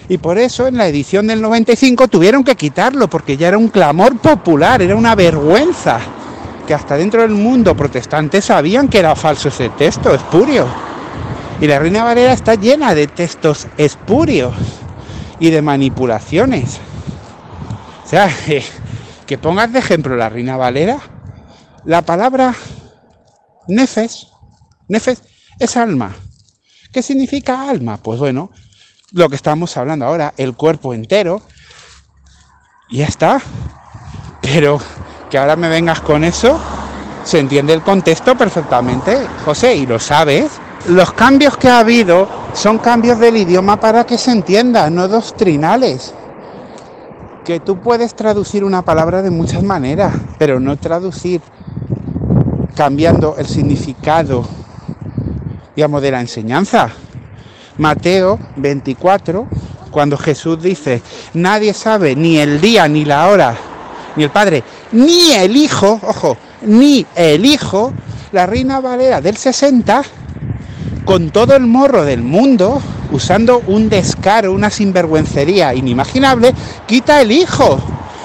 [SPEAKER 3] Y por eso en la edición del 95 tuvieron que quitarlo, porque ya era un clamor popular, era una vergüenza, que hasta dentro del mundo protestante sabían que era falso ese texto, espurio. Y la Reina Valera está llena de textos espurios y de manipulaciones. O sea, que pongas de ejemplo la Reina Valera, la palabra nefes es alma. ¿Qué significa alma? Pues bueno, lo que estamos hablando ahora, el cuerpo entero, y ya está. Pero que ahora me vengas con eso, se entiende el contexto perfectamente, José, y lo sabes. Los cambios que ha habido son cambios del idioma para que se entienda, no doctrinales. Que tú puedes traducir una palabra de muchas maneras, pero no traducir cambiando el significado, digamos, de la enseñanza. Mateo 24, cuando Jesús dice, nadie sabe ni el día, ni la hora, ni el Padre, ni el Hijo, ojo, ni el Hijo, la Reina Valera del 60, con todo el morro del mundo, usando un descaro, una sinvergüencería inimaginable, quita el Hijo.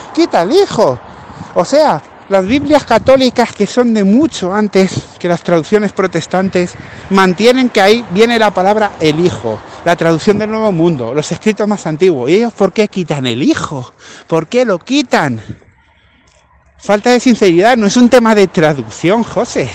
[SPEAKER 3] O sea, las Biblias católicas, que son de mucho antes que las traducciones protestantes, mantienen que ahí viene la palabra el Hijo, la traducción del Nuevo Mundo, los escritos más antiguos. ¿Y ellos por qué quitan el Hijo? ¿Por qué lo quitan? Falta de sinceridad, no es un tema de traducción, José.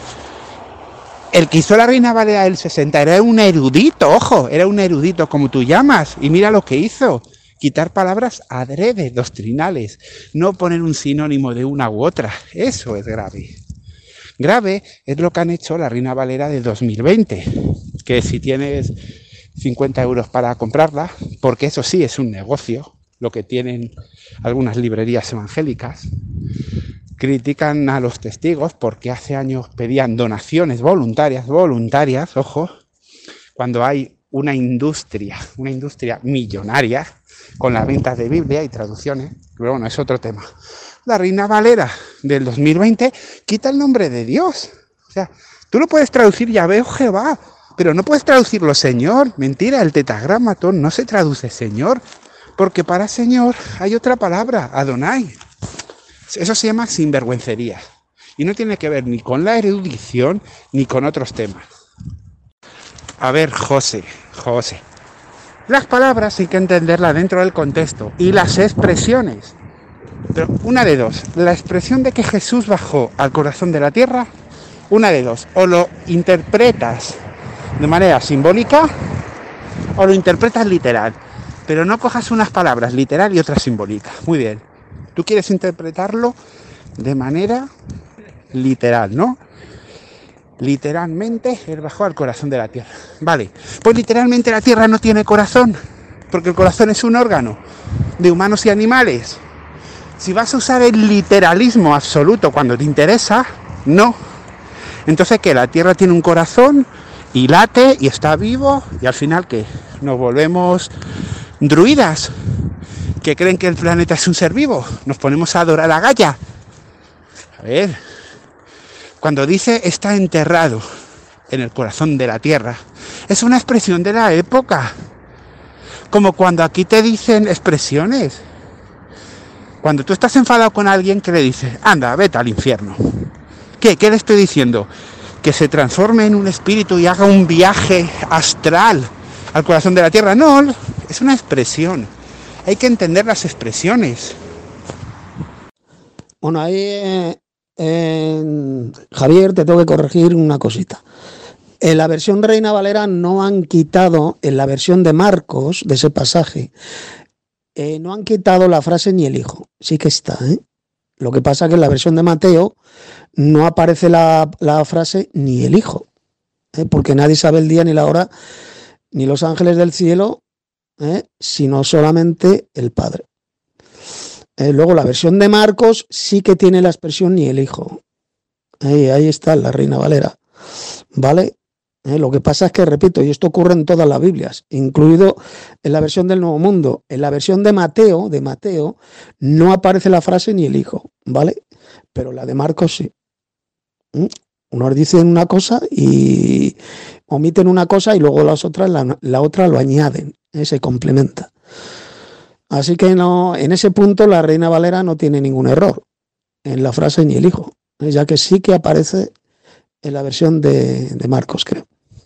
[SPEAKER 3] El que hizo la Reina Valera del 60 era un erudito, ojo, era un erudito como tú llamas, y mira lo que hizo, quitar palabras adrede, doctrinales, no poner un sinónimo de una u otra, eso es grave. Grave es lo que han hecho la Reina Valera del 2020, que si tienes 50 euros para comprarla, porque eso sí es un negocio, lo que tienen algunas librerías evangélicas, critican a los testigos porque hace años pedían donaciones voluntarias, ojo, cuando hay una industria millonaria con las ventas de Biblia y traducciones, pero bueno, es otro tema. La Reina Valera del 2020 quita el nombre de Dios. O sea, tú lo puedes traducir Yahvé o Jehová, pero no puedes traducirlo Señor. Mentira, el tetragrámaton no se traduce Señor, porque para Señor hay otra palabra, Adonai. Eso se llama sinvergüencería y no tiene que ver ni con la erudición ni con otros temas. A ver, José, las palabras hay que entenderlas dentro del contexto y las expresiones. Pero una de dos, la expresión de que Jesús bajó al corazón de la tierra, una de dos, o lo interpretas de manera simbólica o lo interpretas literal, pero no cojas unas palabras literal y otras simbólicas. Muy bien. Tú quieres interpretarlo de manera literal, ¿no? Literalmente, Él bajó al corazón de la tierra. Vale, pues literalmente la tierra no tiene corazón, porque el corazón es un órgano de humanos y animales. Si vas a usar el literalismo absoluto cuando te interesa, no. Entonces, ¿qué? La tierra tiene un corazón y late y está vivo, y al final, ¿qué? Nos volvemos druidas, que creen que el planeta es un ser vivo, nos ponemos a adorar a Gaia. A ver, cuando dice está enterrado en el corazón de la tierra, es una expresión de la época, como cuando aquí te dicen expresiones. Cuando tú estás enfadado con alguien, que le dices, anda, vete al infierno. ¿Qué le estoy diciendo? Que se transforme en un espíritu y haga un viaje astral al corazón de la tierra. No, es una expresión. Hay que entender las expresiones.
[SPEAKER 1] Bueno, ahí, Javier, te tengo que corregir una cosita. En la versión Reina Valera no han quitado, en la versión de Marcos, de ese pasaje, no han quitado la frase ni el hijo. Sí que está, ¿eh? Lo que pasa es que en la versión de Mateo no aparece la frase ni el hijo, porque nadie sabe el día ni la hora, ni los ángeles del cielo, sino solamente el Padre. Luego la versión de Marcos sí que tiene la expresión ni el hijo. Ahí está la Reina Valera, ¿vale? Lo que pasa es que, repito, y esto ocurre en todas las Biblias, incluido en la versión del Nuevo Mundo, en la versión de Mateo, no aparece la frase ni el hijo, ¿vale? Pero la de Marcos sí. Unos dicen una cosa y omiten una cosa y luego las otras, la otra lo añaden, se complementa. Así que no, en ese punto la Reina Valera no tiene ningún error en la frase ni el hijo, ya que sí que aparece en la versión de Marcos, creo.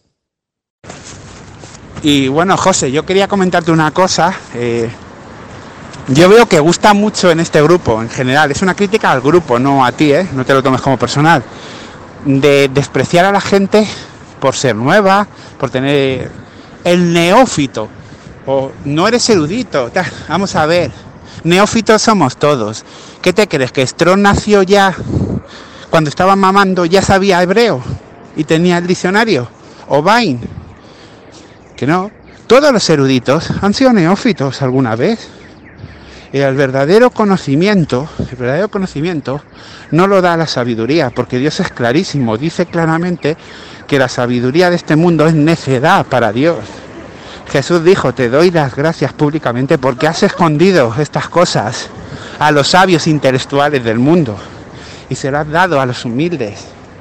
[SPEAKER 3] Y bueno, José, yo quería comentarte una cosa. Yo veo que gusta mucho en este grupo, en general. Es una crítica al grupo, no a ti, no te lo tomes como personal. De despreciar a la gente por ser nueva, por tener el neófito. O no eres erudito. Vamos a ver. Neófitos somos todos. ¿Qué te crees? ¿Que Strong nació ya cuando estaba mamando, ya sabía hebreo y tenía el diccionario? ¿O Vine? Que no. Todos los eruditos han sido neófitos alguna vez. Y el verdadero conocimiento no lo da la sabiduría, porque Dios es clarísimo. Dice claramente que la sabiduría de este mundo es necedad para Dios. Jesús dijo: te doy las gracias públicamente porque has escondido estas cosas a los sabios intelectuales del mundo y se lo has dado a los humildes.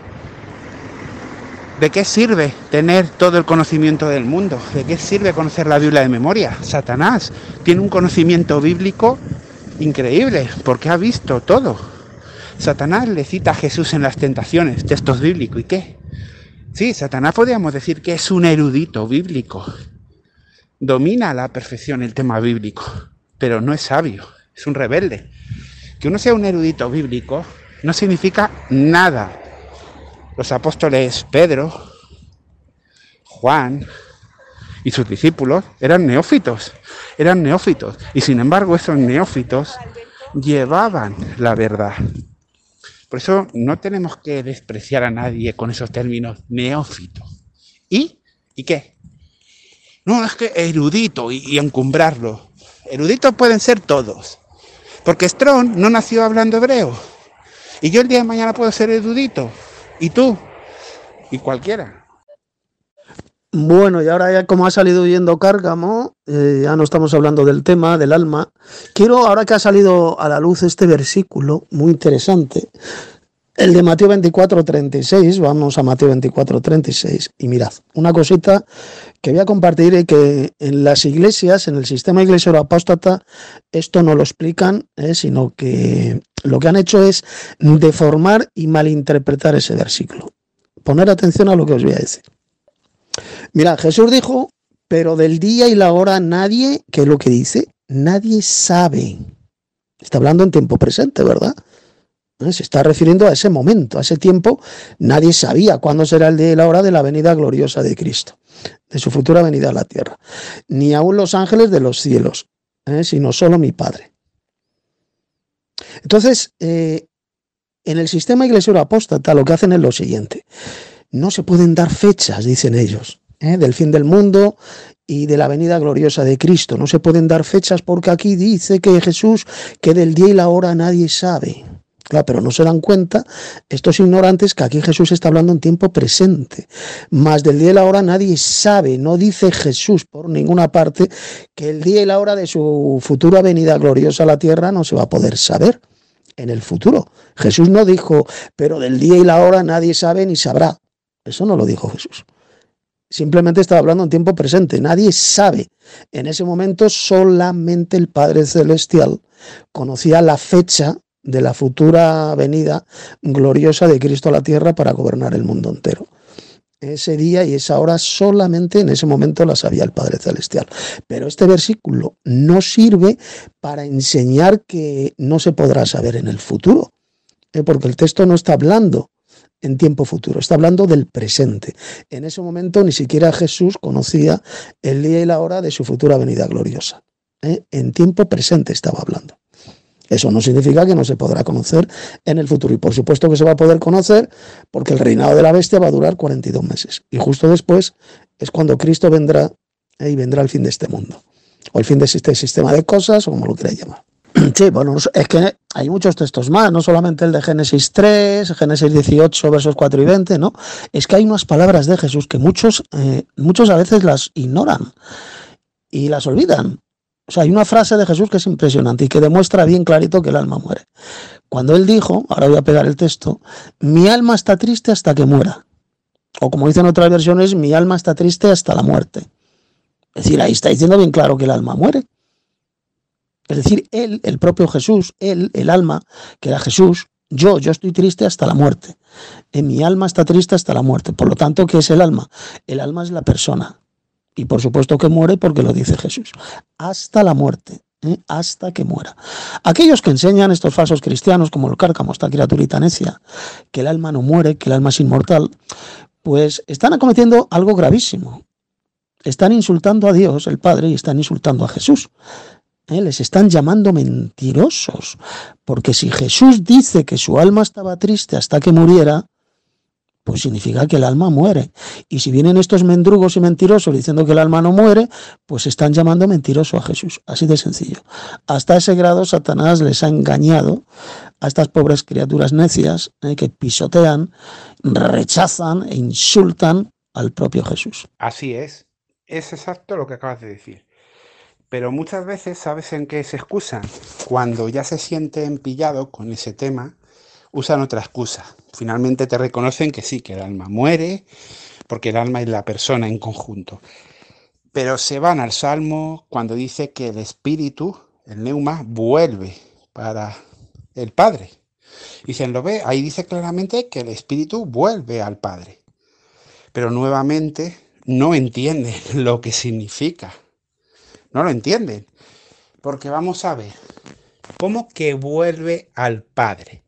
[SPEAKER 3] ¿De qué sirve tener todo el conocimiento del mundo? ¿De qué sirve conocer la Biblia de memoria? Satanás tiene un conocimiento bíblico increíble porque ha visto todo. Satanás le cita a Jesús en las tentaciones, textos bíblicos. ¿Y qué? Sí, Satanás podríamos decir que es un erudito bíblico. Domina a la perfección el tema bíblico, pero no es sabio, es un rebelde. Que uno sea un erudito bíblico no significa nada. Los apóstoles Pedro, Juan y sus discípulos eran neófitos, y sin embargo esos neófitos llevaban la verdad. Por eso no tenemos que despreciar a nadie con esos términos, neófito. ¿Y qué? No, es que erudito y encumbrarlo. Eruditos pueden ser todos, porque Strong no nació hablando hebreo, y yo el día de mañana puedo ser erudito, y tú, y cualquiera.
[SPEAKER 1] Bueno, y ahora ya como ha salido huyendo Cárcamo, ya no estamos hablando del tema, del alma. Quiero, ahora que ha salido a la luz este versículo muy interesante, el de Mateo 24:36, vamos a Mateo 24:36, y mirad, una cosita que voy a compartir es que en las iglesias, en el sistema iglesiero apóstata, esto no lo explican, sino que lo que han hecho es deformar y malinterpretar ese versículo. Poner atención a lo que os voy a decir. Mirad, Jesús dijo, pero del día y la hora nadie, ¿qué es lo que dice? Nadie sabe. Está hablando en tiempo presente, ¿verdad? Se está refiriendo a ese momento, a ese tiempo. Nadie sabía cuándo será el día y la hora de la venida gloriosa de Cristo, de su futura venida a la tierra. Ni aún los ángeles de los cielos, sino solo mi Padre. Entonces, en el sistema iglesiero apóstata lo que hacen es lo siguiente. No se pueden dar fechas, dicen ellos, del fin del mundo y de la venida gloriosa de Cristo. No se pueden dar fechas porque aquí dice que Jesús, que del día y la hora nadie sabe. Claro, pero no se dan cuenta estos ignorantes que aquí Jesús está hablando en tiempo presente. Más del día y la hora nadie sabe. No dice Jesús por ninguna parte que el día y la hora de su futura venida gloriosa a la tierra no se va a poder saber en el futuro. Jesús no dijo, pero del día y la hora nadie sabe ni sabrá. Eso no lo dijo Jesús. Simplemente estaba hablando en tiempo presente. Nadie sabe. En ese momento solamente el Padre Celestial conocía la fecha de la futura venida gloriosa de Cristo a la tierra para gobernar el mundo entero. Ese día y esa hora solamente en ese momento la sabía el Padre Celestial. Pero este versículo no sirve para enseñar que no se podrá saber en el futuro, porque el texto no está hablando en tiempo futuro, está hablando del presente. En ese momento ni siquiera Jesús conocía el día y la hora de su futura venida gloriosa. En tiempo presente estaba hablando. Eso no significa que no se podrá conocer en el futuro. Y por supuesto que se va a poder conocer porque el reinado de la bestia va a durar 42 meses. Y justo después es cuando Cristo vendrá y vendrá el fin de este mundo. O el fin de este sistema de cosas, o como lo queráis llamar. Sí, bueno, es que hay muchos textos más, no solamente el de Génesis 3, Génesis 18, versos 4 y 20, ¿no? Es que hay unas palabras de Jesús que muchos a veces las ignoran y las olvidan. O sea, hay una frase de Jesús que es impresionante y que demuestra bien clarito que el alma muere. Cuando él dijo, ahora voy a pegar el texto, mi alma está triste hasta que muera. O como dicen otras versiones, mi alma está triste hasta la muerte. Es decir, ahí está diciendo bien claro que el alma muere. Es decir, él, el propio Jesús, él, el alma, que era Jesús, yo estoy triste hasta la muerte. En mi alma está triste hasta la muerte. Por lo tanto, ¿qué es el alma? El alma es la persona. Y por supuesto que muere porque lo dice Jesús. Hasta la muerte, hasta que muera. Aquellos que enseñan, estos falsos cristianos, como el Cárcamo, esta criaturita necia, que el alma no muere, que el alma es inmortal, pues están acometiendo algo gravísimo. Están insultando a Dios, el Padre, y están insultando a Jesús. Les están llamando mentirosos, porque si Jesús dice que su alma estaba triste hasta que muriera, pues significa que el alma muere. Y si vienen estos mendrugos y mentirosos diciendo que el alma no muere, pues están llamando mentiroso a Jesús. Así de sencillo. Hasta ese grado Satanás les ha engañado a estas pobres criaturas necias que pisotean, rechazan e insultan al propio Jesús.
[SPEAKER 3] Así es exacto lo que acabas de decir. Pero muchas veces, ¿sabes en qué se excusan? Cuando ya se sienten pillados con ese tema, usan otra excusa. Finalmente te reconocen que sí, que el alma muere, porque el alma es la persona en conjunto. Pero se van al Salmo cuando dice que el espíritu, el neuma, vuelve para el Padre. Dicen, ¿lo ve? Ahí dice claramente que el espíritu vuelve al Padre. Pero nuevamente no entienden lo que significa. No lo entienden. Porque vamos a ver, ¿cómo que vuelve al Padre?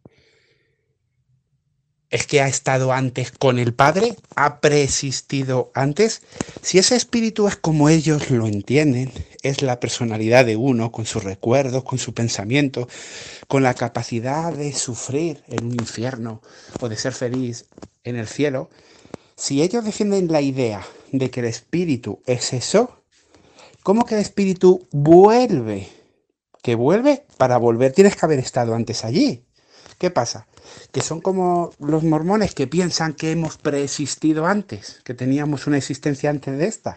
[SPEAKER 3] ¿Es que ha estado antes con el Padre? ¿Ha preexistido antes? Si ese espíritu es como ellos lo entienden, es la personalidad de uno, con sus recuerdos, con su pensamiento, con la capacidad de sufrir en un infierno o de ser feliz en el cielo, si ellos defienden la idea de que el espíritu es eso, ¿cómo que el espíritu vuelve? ¿Que vuelve? Para volver tienes que haber estado antes allí. ¿Qué pasa? Que son como los mormones que piensan que hemos preexistido antes, que teníamos una existencia antes de esta.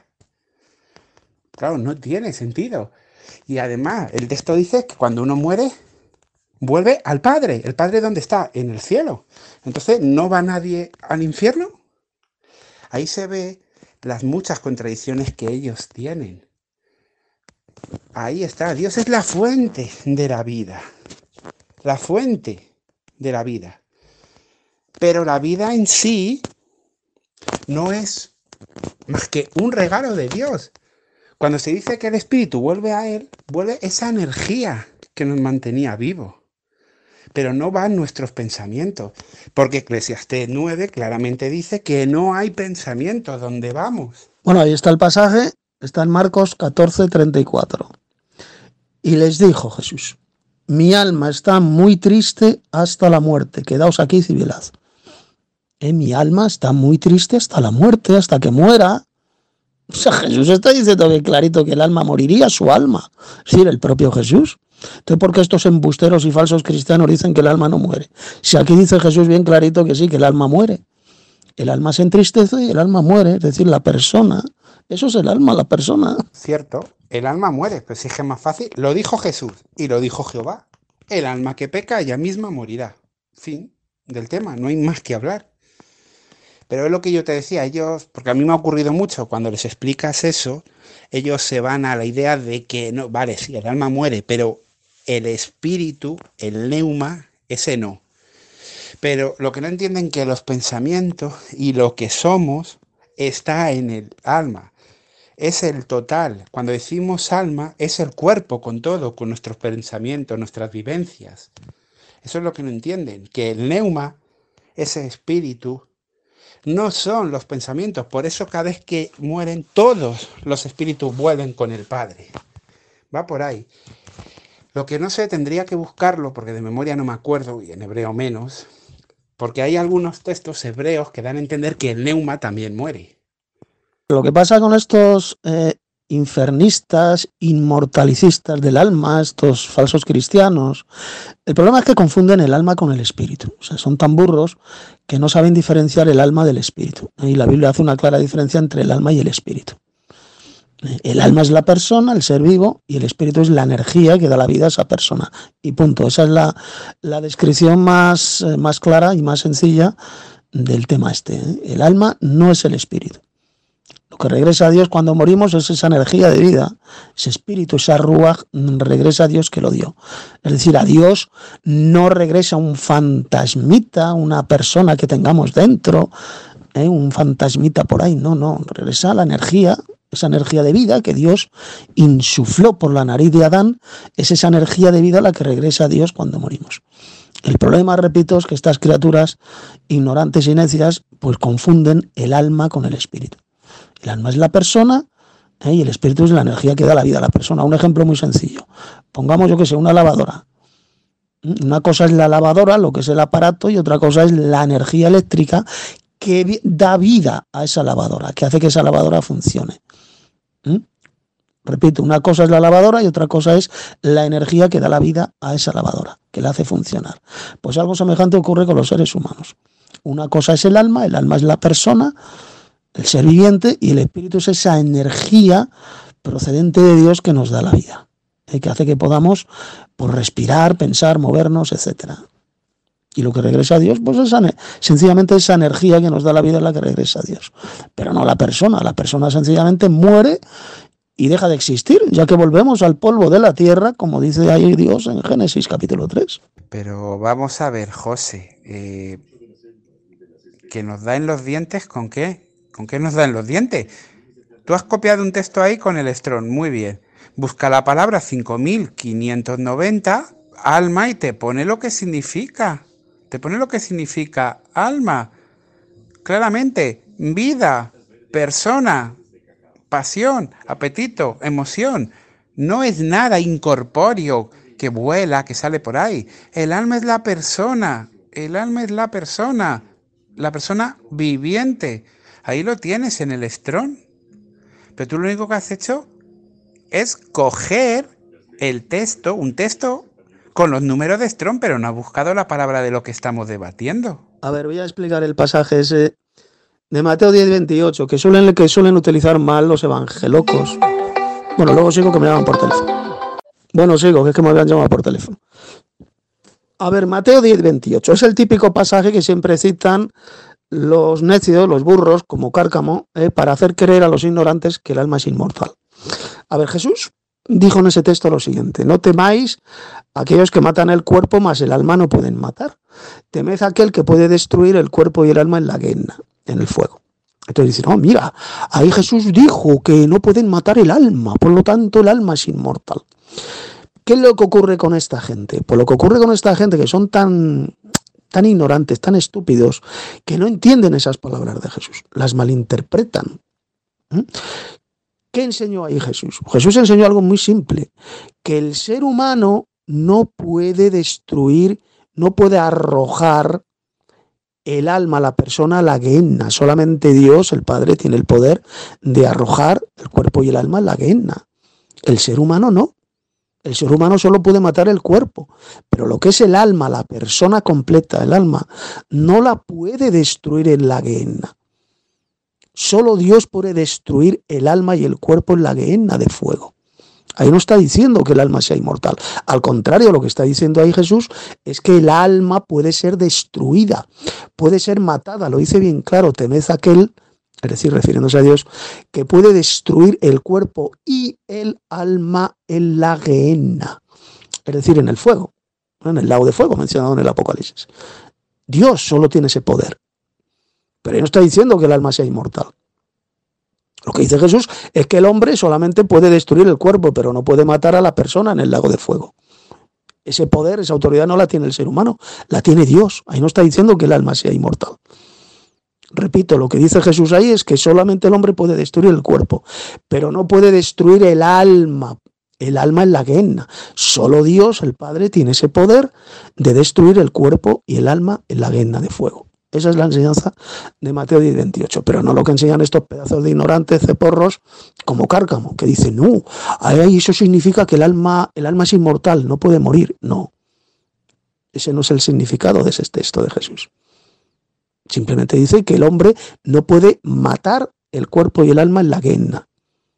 [SPEAKER 3] Claro, no tiene sentido. Y además, el texto dice que cuando uno muere, vuelve al Padre. ¿El Padre dónde está? En el cielo. Entonces, ¿no va nadie al infierno? Ahí se ve las muchas contradicciones que ellos tienen. Ahí está, Dios es la fuente de la vida. La fuente de la vida. Pero la vida en sí no es más que un regalo de Dios. Cuando se dice que el espíritu vuelve a él, vuelve esa energía que nos mantenía vivos. Pero no van nuestros pensamientos, porque Eclesiastés 9 claramente dice que no hay pensamientos donde vamos.
[SPEAKER 1] Bueno, ahí está el pasaje, está en Marcos 14:34. Y les dijo Jesús, mi alma está muy triste hasta la muerte, quedaos aquí y velad. Mi alma está muy triste hasta la muerte, hasta que muera. O sea, Jesús está diciendo bien clarito que el alma moriría, su alma. Es decir, el propio Jesús. Entonces, ¿por qué estos embusteros y falsos cristianos dicen que el alma no muere? Si aquí dice Jesús bien clarito que sí, que el alma muere. El alma se entristece y el alma muere, es decir, la persona. Eso es el alma, la persona.
[SPEAKER 3] Cierto, el alma muere, pero si es que es más fácil. Lo dijo Jesús y lo dijo Jehová. El alma que peca, ella misma morirá. Fin del tema, no hay más que hablar. Pero es lo que yo te decía, ellos, porque a mí me ha ocurrido mucho, cuando les explicas eso, ellos se van a la idea de que, no, vale, sí, el alma muere, pero el espíritu, el neuma, ese no. Pero lo que no entienden es que los pensamientos y lo que somos está en el alma. Es el total. Cuando decimos alma, es el cuerpo con todo, con nuestros pensamientos, nuestras vivencias. Eso es lo que no entienden, que el neuma, ese espíritu, no son los pensamientos. Por eso cada vez que mueren, todos los espíritus vuelven con el Padre. Va por ahí. Lo que no sé, tendría que buscarlo, porque de memoria no me acuerdo, y en hebreo menos, porque hay algunos textos hebreos que dan a entender que el neuma también muere.
[SPEAKER 1] Lo que pasa con estos infernistas, inmortalicistas del alma, estos falsos cristianos, el problema es que confunden el alma con el espíritu. O sea, son tan burros que no saben diferenciar el alma del espíritu. Y la Biblia hace una clara diferencia entre el alma y el espíritu. El alma es la persona, el ser vivo, y el espíritu es la energía que da la vida a esa persona. Y punto. Esa es la descripción más clara y más sencilla del tema este. El alma no es el espíritu. Lo que regresa a Dios cuando morimos es esa energía de vida, ese espíritu, esa ruaj, regresa a Dios que lo dio. Es decir, a Dios no regresa un fantasmita, una persona que tengamos dentro, un fantasmita por ahí, no, regresa la energía, esa energía de vida que Dios insufló por la nariz de Adán, es esa energía de vida la que regresa a Dios cuando morimos. El problema, repito, es que estas criaturas ignorantes y necias pues confunden el alma con el espíritu. El alma es la persona y el espíritu es la energía que da la vida a la persona. Un ejemplo muy sencillo. Pongamos, yo que sé, una lavadora. Una cosa es la lavadora, lo que es el aparato, y otra cosa es la energía eléctrica que da vida a esa lavadora, que hace que esa lavadora funcione. Repito, una cosa es la lavadora y otra cosa es la energía que da la vida a esa lavadora, que la hace funcionar. Pues algo semejante ocurre con los seres humanos. Una cosa es el alma es la persona, el ser viviente, y el espíritu es esa energía procedente de Dios que nos da la vida, que hace que podamos pues, respirar, pensar, movernos, etc. Y lo que regresa a Dios, pues sencillamente esa energía que nos da la vida es la que regresa a Dios. Pero no la persona sencillamente muere y deja de existir, ya que volvemos al polvo de la tierra, como dice ahí Dios en Génesis capítulo 3.
[SPEAKER 3] Pero vamos a ver, José, ¿que nos da en los dientes con qué? ¿Con qué nos da en los dientes? Tú has copiado un texto ahí con el Strong, muy bien. Busca la palabra 5590, alma, y te pone lo que significa. Te pone lo que significa alma. Claramente, vida, persona, pasión, apetito, emoción. No es nada incorpóreo que vuela, que sale por ahí. El alma es la persona. El alma es la persona viviente. Ahí lo tienes en el Strong. Pero tú lo único que has hecho es coger el texto, un texto con los números de Strong, pero no has buscado la palabra de lo que estamos debatiendo.
[SPEAKER 1] A ver, voy a explicar el pasaje ese de Mateo 10:28, que suelen utilizar mal los evangelocos. Bueno, luego sigo que me llaman por teléfono. Bueno, sigo, que es que me habían llamado por teléfono. A ver, Mateo 10:28 es el típico pasaje que siempre citan los necios, los burros, como Cárcamo, para hacer creer a los ignorantes que el alma es inmortal. A ver, Jesús dijo en ese texto lo siguiente: no temáis a aquellos que matan el cuerpo, mas el alma no pueden matar. Temed a aquel que puede destruir el cuerpo y el alma en la gehenna, en el fuego. Entonces dicen, mira, ahí Jesús dijo que no pueden matar el alma, por lo tanto el alma es inmortal. ¿Qué es lo que ocurre con esta gente? Pues lo que ocurre con esta gente que son tan ignorantes, tan estúpidos, que no entienden esas palabras de Jesús, las malinterpretan. ¿Qué enseñó ahí Jesús? Jesús enseñó algo muy simple, que el ser humano no puede destruir, no puede arrojar el alma, la persona, a la gehenna. Solamente Dios, el Padre, tiene el poder de arrojar el cuerpo y el alma a la gehenna. El ser humano no. El ser humano solo puede matar el cuerpo, pero lo que es el alma, la persona completa, el alma, no la puede destruir en la gehenna. Solo Dios puede destruir el alma y el cuerpo en la gehenna de fuego. Ahí no está diciendo que el alma sea inmortal. Al contrario, lo que está diciendo ahí Jesús es que el alma puede ser destruida, puede ser matada. Lo dice bien claro: temed a aquel, es decir, refiriéndose a Dios, que puede destruir el cuerpo y el alma en la gehenna, es decir, en el fuego, en el lago de fuego mencionado en el Apocalipsis. Dios solo tiene ese poder, pero no está diciendo que el alma sea inmortal. Lo que dice Jesús es que el hombre solamente puede destruir el cuerpo, pero no puede matar a la persona en el lago de fuego. Ese poder, esa autoridad no la tiene el ser humano, la tiene Dios. Ahí no está diciendo que el alma sea inmortal. Repito, lo que dice Jesús ahí es que solamente el hombre puede destruir el cuerpo, pero no puede destruir el alma. El alma en la gehenna. Solo Dios, el Padre, tiene ese poder de destruir el cuerpo y el alma en la gehenna de fuego. Esa es la enseñanza de Mateo 10:28, pero no lo que enseñan estos pedazos de ignorantes, ceporros, como Cárcamo, que dicen, no, ahí eso significa que el alma es inmortal, no puede morir. No, ese no es el significado de ese texto de Jesús. Simplemente dice que el hombre no puede matar el cuerpo y el alma en la gehenna.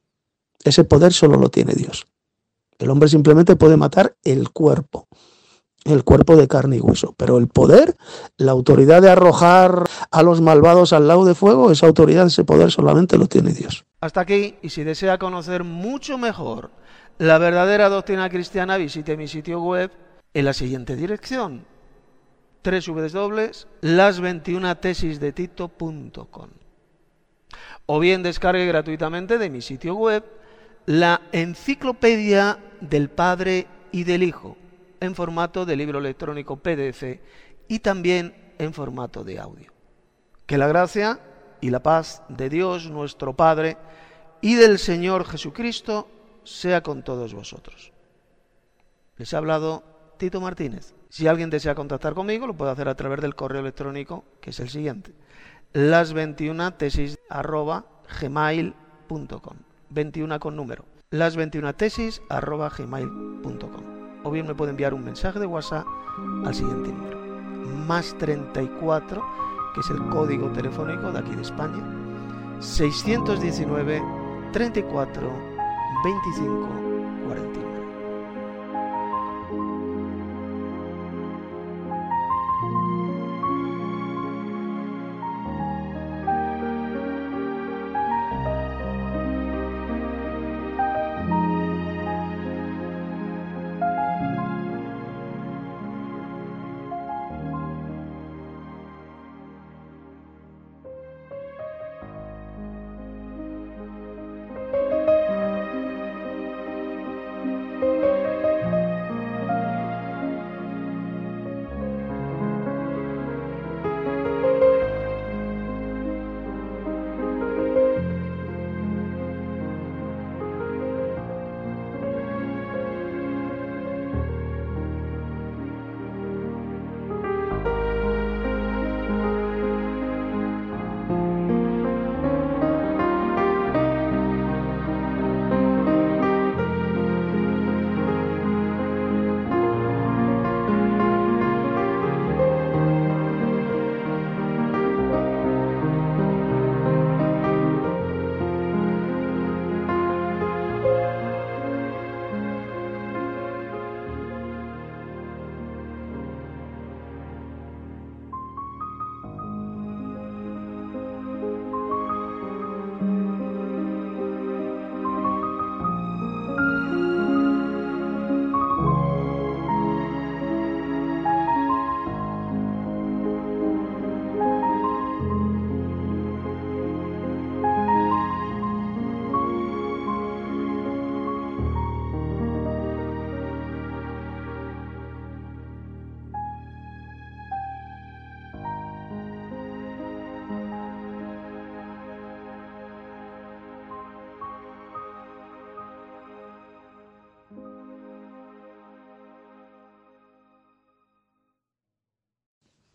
[SPEAKER 1] Ese poder solo lo tiene Dios. El hombre simplemente puede matar el cuerpo. el cuerpo de carne y hueso. Pero el poder, la autoridad de arrojar a los malvados al lago de fuego, esa autoridad, ese poder solamente lo tiene Dios. Hasta aquí, y si desea conocer mucho mejor la verdadera doctrina cristiana, visite mi sitio web en la siguiente dirección: www.las21tesisdetito.com, o bien descargue gratuitamente de mi sitio web la Enciclopedia del Padre y del Hijo, en formato de libro electrónico PDF y también en formato de audio. Que la gracia y la paz de Dios nuestro Padre y del Señor Jesucristo sea con todos vosotros. Les ha hablado Tito Martínez. Si alguien desea contactar conmigo, lo puede hacer a través del correo electrónico, que es el siguiente: las21tesis@gmail.com, 21 con número, las21tesis@gmail.com. O bien me puede enviar un mensaje de WhatsApp al siguiente número: +34, que es el código telefónico de aquí de España, 619 34 25 49.